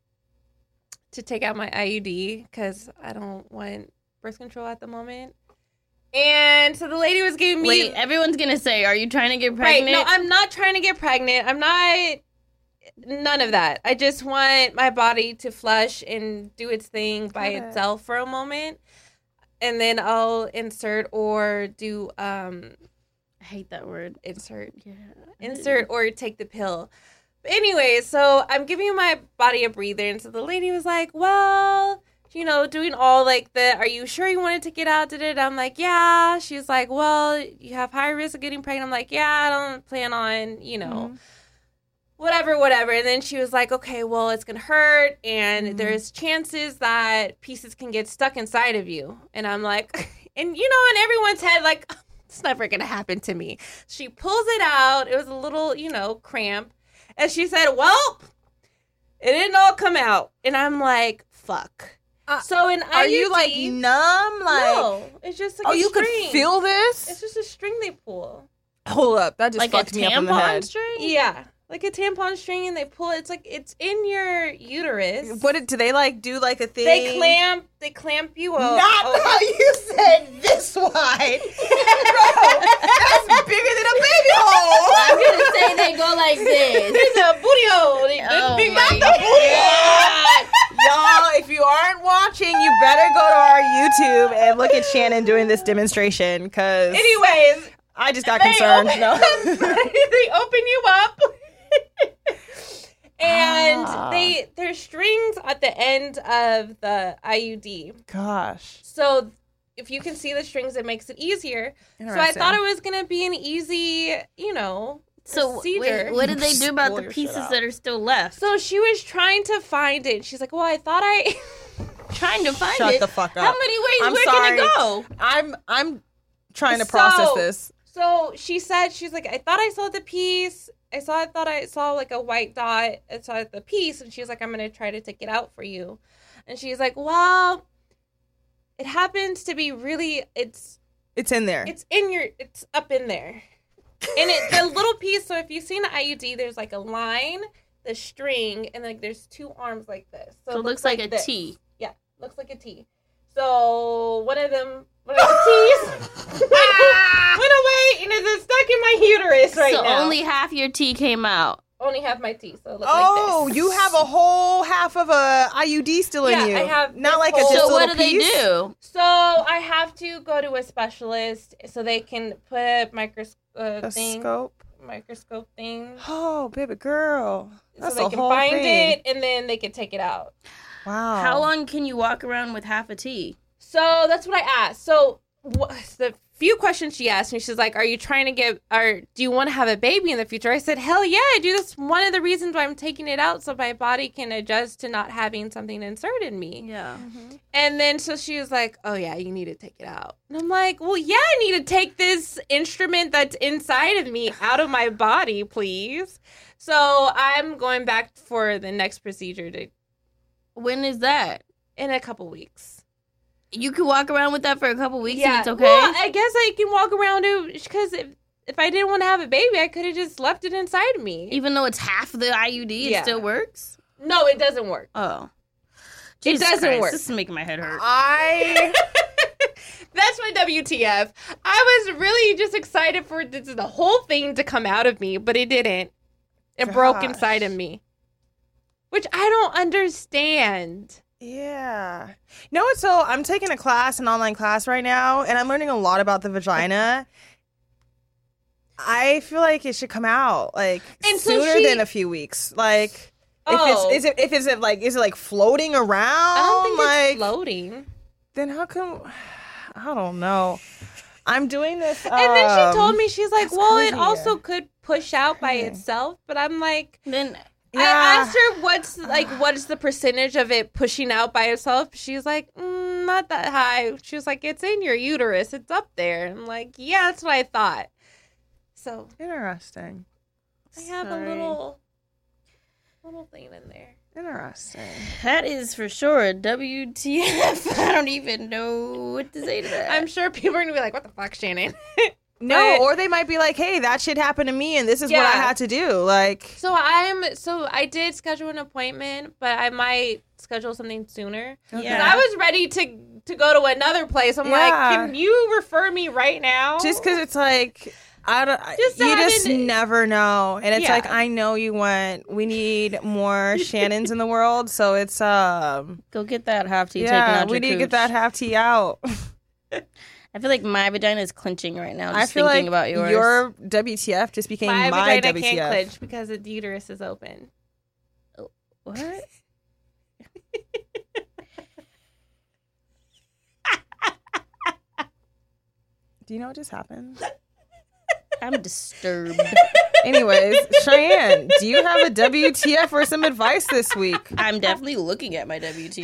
to take out my IUD because I don't want birth control at the moment. And so the lady was giving me. Wait, everyone's gonna say, are you trying to get Right, pregnant? no, I'm not trying to get pregnant. I'm not. None of that. I just want my body to flush and do its thing by Got it. itself for a moment. And then I'll insert or do I hate that word. insert Yeah. insert or take the pill. But anyway, so I'm giving my body a breather, and so the lady was like, well, doing all like the, are you sure you wanted to get out? I'm like, yeah. She's like, well, you have high risk of getting pregnant. I'm like, yeah, I don't plan on, whatever. And then she was like, okay, well, it's going to hurt, and there's chances that pieces can get stuck inside of you. And I'm like, and in everyone's head, like, it's never going to happen to me. She pulls it out. It was a little, cramp. And she said, well, it didn't all come out. And I'm like, fuck. So in IUD, Are you like numb? Like, no, it's just like a you string. could feel this? It's just a string they pull. Hold up. That just Like a fucked me up in the tampon head. string? Yeah, like a tampon string, and they pull it. It's like it's in your uterus. Do they do like a thing? They clamp you up. Not how you said this wide. Bro, that's bigger than a baby hole. I'm gonna say they go like this. There's a booty hole. Oh Big my God. Y'all, if you aren't watching, you better go to our YouTube and look at Shannon doing this demonstration, because Anyways, I just got they concerned. open- No. they open you up. And there's strings at the end of the IUD. Gosh. So if you can see the strings, it makes it easier. So I thought it was going to be an easy, So procedure. wait, what did they do about Pull the your shit pieces out. that are still left? So she was trying to find it. She's like, well, I thought I... Trying to find Shut it. the fuck up. How many ways? I'm Where sorry. can it go? I'm trying to process this. So she said, she's like, I thought I saw the piece. I thought I saw like a white dot. I saw the piece. And she was like, I'm going to try to take it out for you. And she's like, well, it happens to be really, it's It's in there. it's up in there. And the little piece, so if you've seen an IUD, there's like a line, the string, and like there's two arms like this. So it looks like a this. T. Yeah, looks like a T. So one of the T's went away and is stuck in my uterus right so now. only half your T came out. Only half my T, so it looks Oh, like this. you have a whole half of a IUD still Yeah, in you. I have Not this like a whole- just So a what little do they piece? do? So I have to go to a specialist so they can put a A thing. scope. microscope thing. Oh, baby girl. That's so they the can whole find thing. it and then they can take it out. Wow. How long can you walk around with half a T? So that's what I asked. So the few questions she asked me, she's like, "Are you trying to do you want to have a baby in the future?" I said, "Hell yeah, I do. That's one of the reasons why I'm taking it out, so my body can adjust to not having something inserted in me." Yeah. And then so she was like, "Oh yeah, you need to take it out." And I'm like, "Well, yeah, I need to take this instrument that's inside of me out of my body, please." So I'm going back for the next procedure When is that? in a couple weeks. You can walk around with that for a couple weeks and it's okay? Well, I guess I can walk around it because if I didn't want to have a baby, I could have just left it inside me. Even though it's half the IUD, it still works? No, it doesn't work. Oh. It doesn't work. This is making my head hurt. That's my WTF. I was really just excited for the whole thing to come out of me, but it didn't. It broke inside of me, which I don't understand. Yeah. No, so I'm taking a class, an online class right now, and I'm learning a lot about the vagina. I feel like it should come out like sooner than a few weeks. Like, is it like floating around? I don't think like, it's floating. Then how come? I don't know. I'm doing this, and then she told me, she's like, "Well, crazy. it also could push out by itself," but I'm like, Then I asked her what is the percentage of it pushing out by itself. She's like, not that high. She was like, it's in your uterus. It's up there. I'm like, yeah, that's what I thought. So Interesting. I have a little thing in there. Interesting. that is for sure a WTF. I don't even know what to say to that. I'm sure people are going to be like, what the fuck, Shannon? No, or they might be like, hey, that shit happened to me and this is what I had to do. Like, So I did schedule an appointment, but I might schedule something sooner. Yeah. 'Cause I was ready to go to another place. I'm like, can you refer me right now? just because it's like, Just you just having- never know. And it's Yeah. like, I know we need more Shannons in the world. So it's, Go get that half T taken out we your need to get cooch. that half T out. I feel like my vagina is clenching right now. I Just feel thinking like about yours. your WTF just became my my vagina WTF. can't clench because the uterus is open. What? Do you know what just happened? I'm disturbed. Anyways, Cheyenne, do you have a WTF or some advice this week? I'm definitely looking at my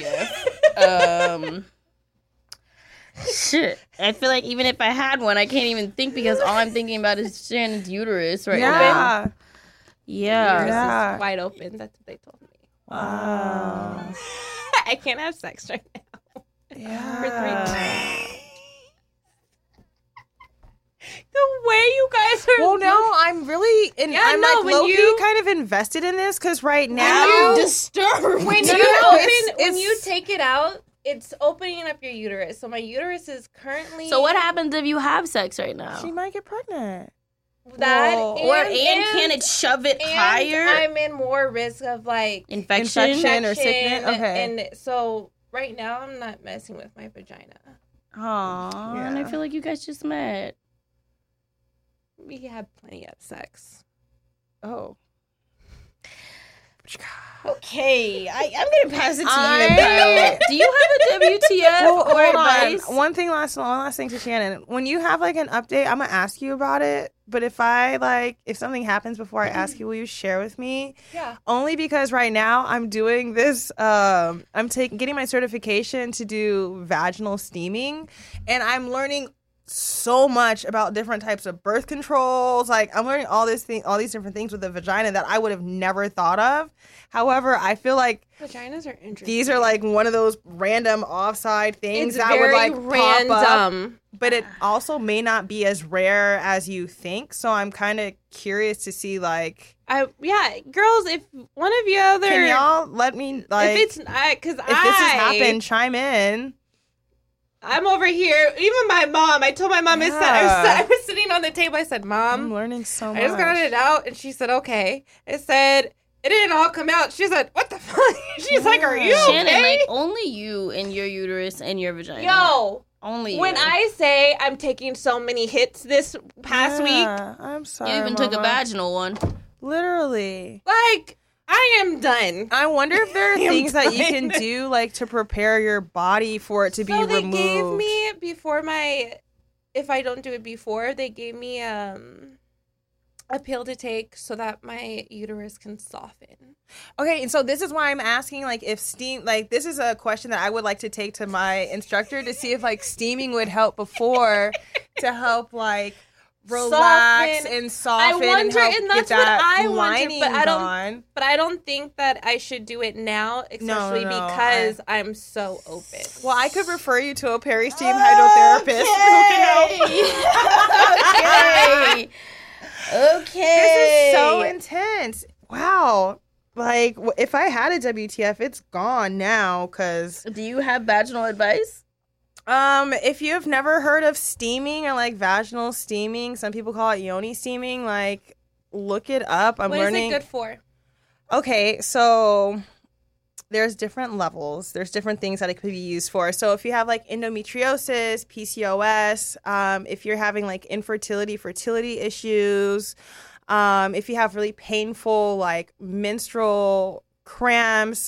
WTF. Shit. I feel like even if I had one, I can't even think because all I'm thinking about is Shannon's uterus right now. Yeah. Uterus Yeah. is wide open. That's what they told me. Wow. I can't have sex right now. Yeah. For 3 months. The way you guys are. Well, no, I'm really, I'm no, like when low-key you- kind of invested in this because right now, I'm disturbed. When No, you no, open, it's- when you take it out, it's opening up your uterus. So my uterus is currently. So what happens if you have sex right now? she might get pregnant. That Whoa. and can it shove it and higher? I'm in more risk of like Infection? Infection or sickness? Okay. And so right now I'm not messing with my vagina. Aw, and I Yeah. feel like you guys just met. We had plenty of sex. Oh. Okay, I'm gonna pass it to I- you. Belle. Do you have a WTF Well, or hold on. advice? One last thing to Shannon. When you have like an update, I'm gonna ask you about it. But if something happens before I ask you, will you share with me? Yeah. Only because right now I'm doing this. I'm getting my certification to do vaginal steaming, and I'm learning so much about different types of birth controls. Like I'm learning all these different things with the vagina that I would have never thought of. However, I feel like Vaginas are interesting. these are like one of those random offside things it's that very would like random. pop up, but it also may not be as rare as you think. So I'm kind of curious to see like, Girls, if one of you other, can y'all let me like if it's because if this has happened, chime in. I'm over here. Even my mom. I told my mom. I was sitting on the table. I said, I'm "Mom, learning so much. I just got it out," and she said, "Okay." It said it didn't all come out. She's like, what the fuck? She's like, are you Shannon, okay? like only you and your uterus and your vagina. Yo, only when you. I say I'm taking so many hits this past week, I'm sorry. You even took a vaginal one. Literally. like, I am done. I wonder if there are I am things that you done. can do, like, to prepare your body for it to be So they removed. gave me before if I don't do it before, they gave me a pill to take so that my uterus can soften. Okay, and so this is why I'm asking, like, if steam, like, this is a question that I would like to take to my instructor to see if, like, steaming would help before to help, like, relax Soften. and soften. I wonder, help and that's get what that I wonder, lining but I don't. gone. But I don't think that I should do it now, especially no, because I'm so open. Well, I could refer you to a peri-steam hydrotherapist who can help. Okay. Okay. This is so intense. Wow. Like, if I had a WTF, it's gone now, because... Do you have vaginal advice? If you have never heard of steaming or, like, vaginal steaming, some people call it yoni steaming, like, look it up. I'm What learning... is it good for? Okay, so... There's different levels. There's different things that it could be used for. So if you have like endometriosis, PCOS, if you're having like infertility, fertility issues, if you have really painful like menstrual cramps,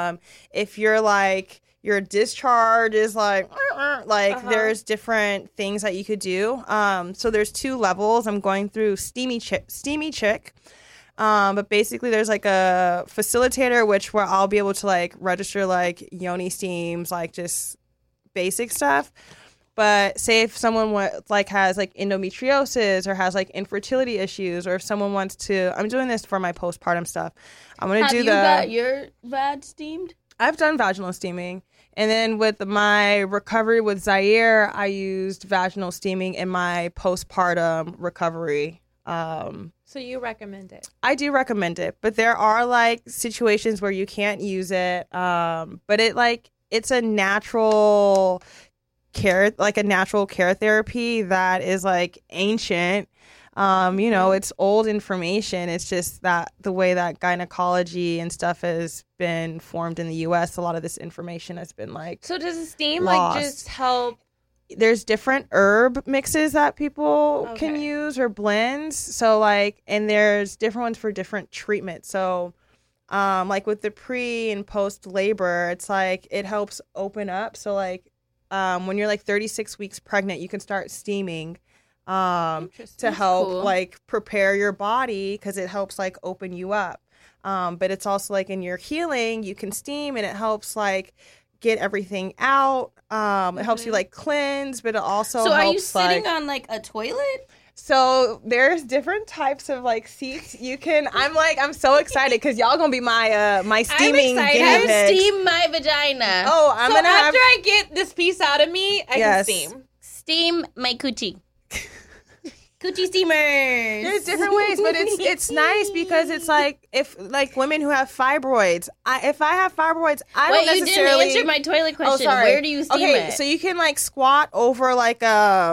if you're like your discharge is like there's different things that you could do. So there's 2 levels. I'm going through Steamy Chick. But basically there's like a facilitator where I'll be able to like register like yoni steams, like just basic stuff. But say if someone has like endometriosis or has like infertility issues, or if someone wants to, I'm doing this for my postpartum stuff. I'm going to do Have you got your vag steamed? I've done vaginal steaming. And then with my recovery with Zaire, I used vaginal steaming in my postpartum recovery. So you recommend it? I do recommend it, but there are like situations where you can't use it. But it's a natural care, like a natural care therapy that is like ancient. It's old information. It's just that the way that gynecology and stuff has been formed in the U.S., a lot of this information has been like. So does the steam lost. like just help? There's different herb mixes that people can Okay. use or blends. So like, and there's different ones for different treatments. So, like with the pre and post labor, it's like it helps open up. So like, when you're like 36 weeks pregnant, you can start steaming, to help cool. like prepare your body, because it helps like open you up. But it's also like in your healing, you can steam and it helps like get everything out. It helps you like cleanse, but it also So helps, are you sitting like, on like a toilet? So there's different types of like seats you can. I'm so excited because y'all gonna be my steaming excited. guinea I pigs. steam my vagina. Oh, I'm so gonna after have. I get this piece out of me, I Yes. can steam. Steam my coochie. Coochie steamers. There's different ways, but it's nice because it's like if like women who have fibroids. If I have fibroids, I Wait, don't you necessarily. didn't answer my toilet Oh, question. sorry. Where do you steam okay, it? so you can like squat over like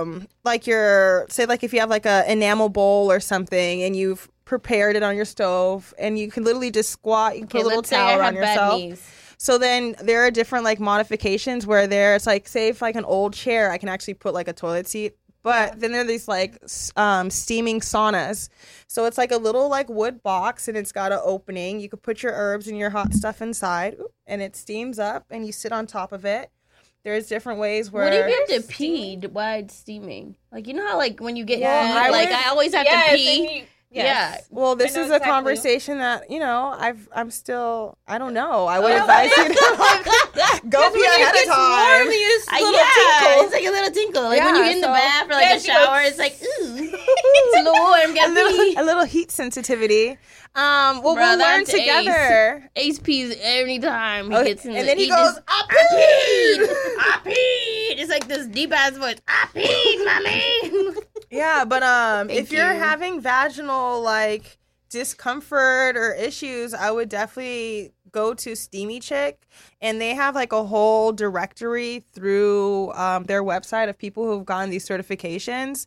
your, say like if you have like a enamel bowl or something and you've prepared it on your stove, and you can literally just squat. You can put a little let's say towel I have around bad yourself. knees. So then there are different like modifications where there's like, say if like an old chair, I can actually put like a toilet seat. But then there are these like steaming saunas. So it's like a little like wood box, and it's got an opening. You could put your herbs and your hot stuff inside, and it steams up, and you sit on top of it. There's different ways where. What if you have to pee while it's steaming? Like, you know how like when you get I like would- I always have to pee. Yes. Well, this I know is a exactly. conversation that I'm still. I don't know. I would advise you to like, go pee ahead of time. Yeah, it's like a little tinkle. Like when you get in the so- bath or like Yeah, a she shower, goes- it's like, ooh, it's a little warm, get pee. a little heat sensitivity. Well, Bruh, we'll learn that's together. Ace pees anytime he Okay, gets in and the, then he goes, just, I peed. I peed. It's like this deep ass voice. I peed, mommy. Yeah, but if you're you. having vaginal like discomfort or issues, I would definitely go to Steamy Chick. And they have like a whole directory through their website of people who've gotten these certifications.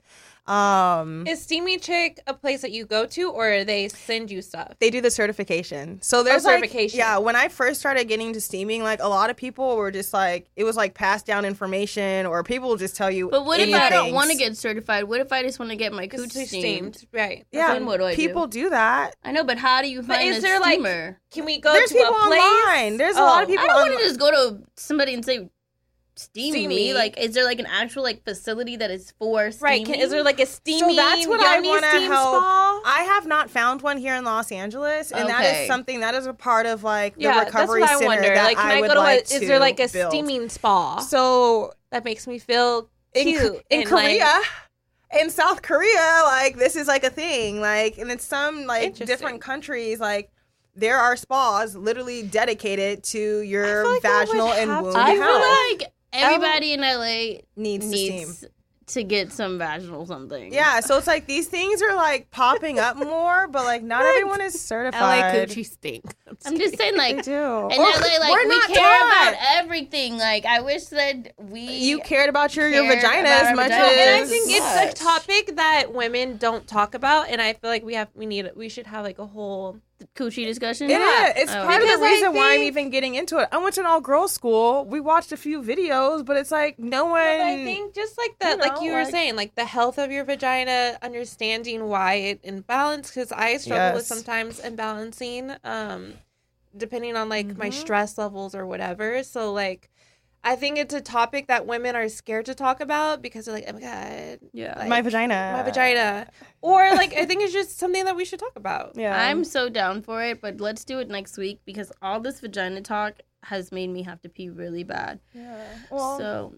Is Steamy Chick a place that you go to, or they send you stuff? They do the certification. So there's certification. Yeah, when I first started getting to steaming, like a lot of people were just like, it was like passed down information, or people will just tell you. But what anything. if I don't want to get certified? What if I just want to get my cooch steamed? Right. Yeah, Then what do I people do that. I know, but how do you find is a there steamer? Can we go There's to people a place? online. There's a lot of people I don't online. want to just go to somebody and say, steam Steamy. me. Like, is there like an actual like facility that is for steaming? Right. Is there like a steamy, So that's what I yummy want to steam help. spa? I have not found one here in Los Angeles, and that Okay. is something that is a part of like the Yeah, recovery that's what I center wonder. that Like, can I would go to like is there like a build. steaming spa So that makes me feel in cute in and, Korea. like, In South Korea, like this is like a thing, like, and in some like Interesting. different countries, like there are spas literally dedicated to your feel like I vaginal would and have womb to. I health. feel like everybody in LA Needs to needs to get some vaginal something. Yeah, so it's like these things are like popping up more, but like not everyone is LA certified. coochie stink. I'm just saying, like, They do. in Or LA, like, we're we not care taught. about everything. Like, I wish that You cared about your cared vagina about as our much vagina. as. And I think it's Much. a topic that women don't talk about, and I feel like we should have like a whole. coochie discussion. It is. It's Oh. part of Because the I reason why I'm think- even getting into it. I went to an all-girls school. We watched a few videos, but it's like no one. But I think just like that, you know, like you were like- saying, like the health of your vagina, understanding why it imbalanced, because I struggle with Yes. sometimes imbalancing, depending on like my Mm-hmm. stress levels or whatever. So like, I think it's a topic that women are scared to talk about because they're like, oh my god, Yeah. like, my vagina. my vagina, or like I think it's just something that we should talk about. Yeah. I'm so down for it, but let's do it next week because all this vagina talk has made me have to pee really bad. Yeah. Well, So,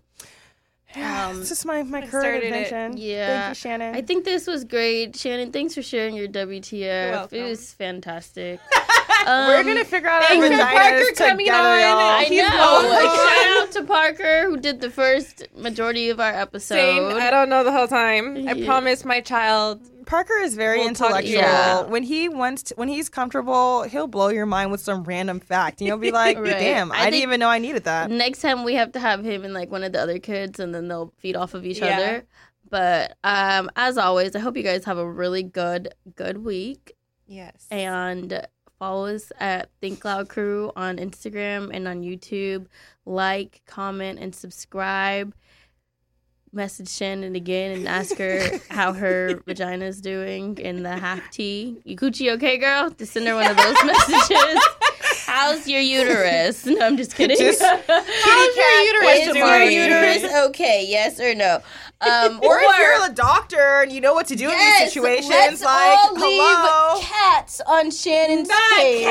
it's just my current started it. invention. Yeah. Thank you, Shannon. I think this was great. Shannon, thanks for sharing your WTF. welcome. It was fantastic. We're gonna figure out our thanks for vaginas Parker together, coming on. y'all. I He's know. welcome. Shout out to Parker who did the first majority of our episode. Same. I don't know the whole time. I Yeah. promise my child. Parker is very We'll talk- intellectual. Yeah. When he's comfortable, he'll blow your mind with some random fact, and you'll be like, Right. "Damn, I I didn't think- even know I needed that." Next time we have to have him and like one of the other kids, and then they'll feed off of each Yeah. other. But as always, I hope you guys have a really good week, Yes. and follow us at Think Loud Crew on Instagram and on YouTube. Like, comment, and subscribe. Message Shannon again and ask her how her vagina's doing in the half tea. You coochie okay, girl? Just send her one of those messages. How's your uterus? No, I'm just kidding. Just How's your uterus? Is your mark. uterus okay? Yes or no? Or if you're the doctor and you know what to do in these situations, let's like, all hello, leave cats on Shannon's page.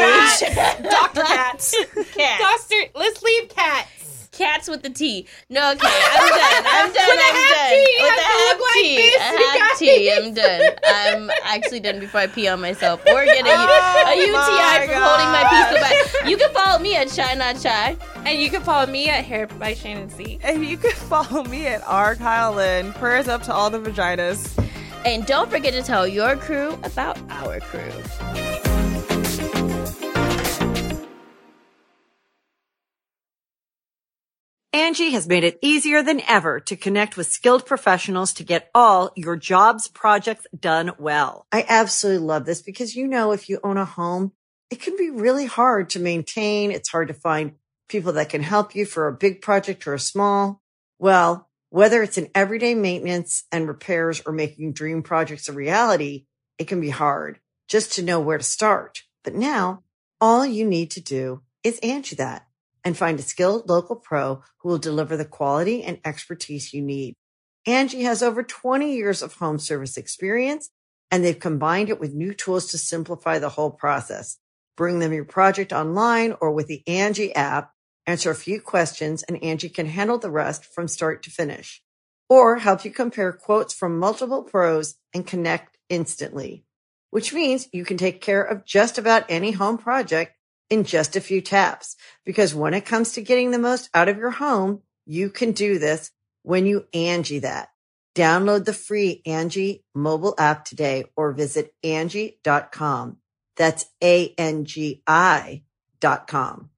Dr. Cats. Doctor, let's leave cats. Cats with the T. No, okay, I'm done. I'm done. With the half tea. A half tea. I'm done. I'm actually done before I pee on myself or get a UTI my from holding my pee so God. bad. You can follow me at Shy Not Shy. And you can follow me at Hair by Shannon C. And you can follow me at R. Kyle Lynn. Prayers up to all the vaginas. And don't forget to tell your crew about our crew. Angie has made it easier than ever to connect with skilled professionals to get all your jobs projects done well. I absolutely love this because, you know, if you own a home, it can be really hard to maintain. It's hard to find people that can help you for a big project or a small. Well, whether it's in everyday maintenance and repairs or making dream projects a reality, it can be hard just to know where to start. But now all you need to do is Angie that and find a skilled local pro who will deliver the quality and expertise you need. Angie has over 20 years of home service experience, and they've combined it with new tools to simplify the whole process. Bring them your project online or with the Angie app, answer a few questions, and Angie can handle the rest from start to finish. Or help you compare quotes from multiple pros and connect instantly, which means you can take care of just about any home project in just a few taps. Because when it comes to getting the most out of your home, you can do this when you Angie that. Download the free Angie mobile app today or visit Angie.com. That's ANGI.com.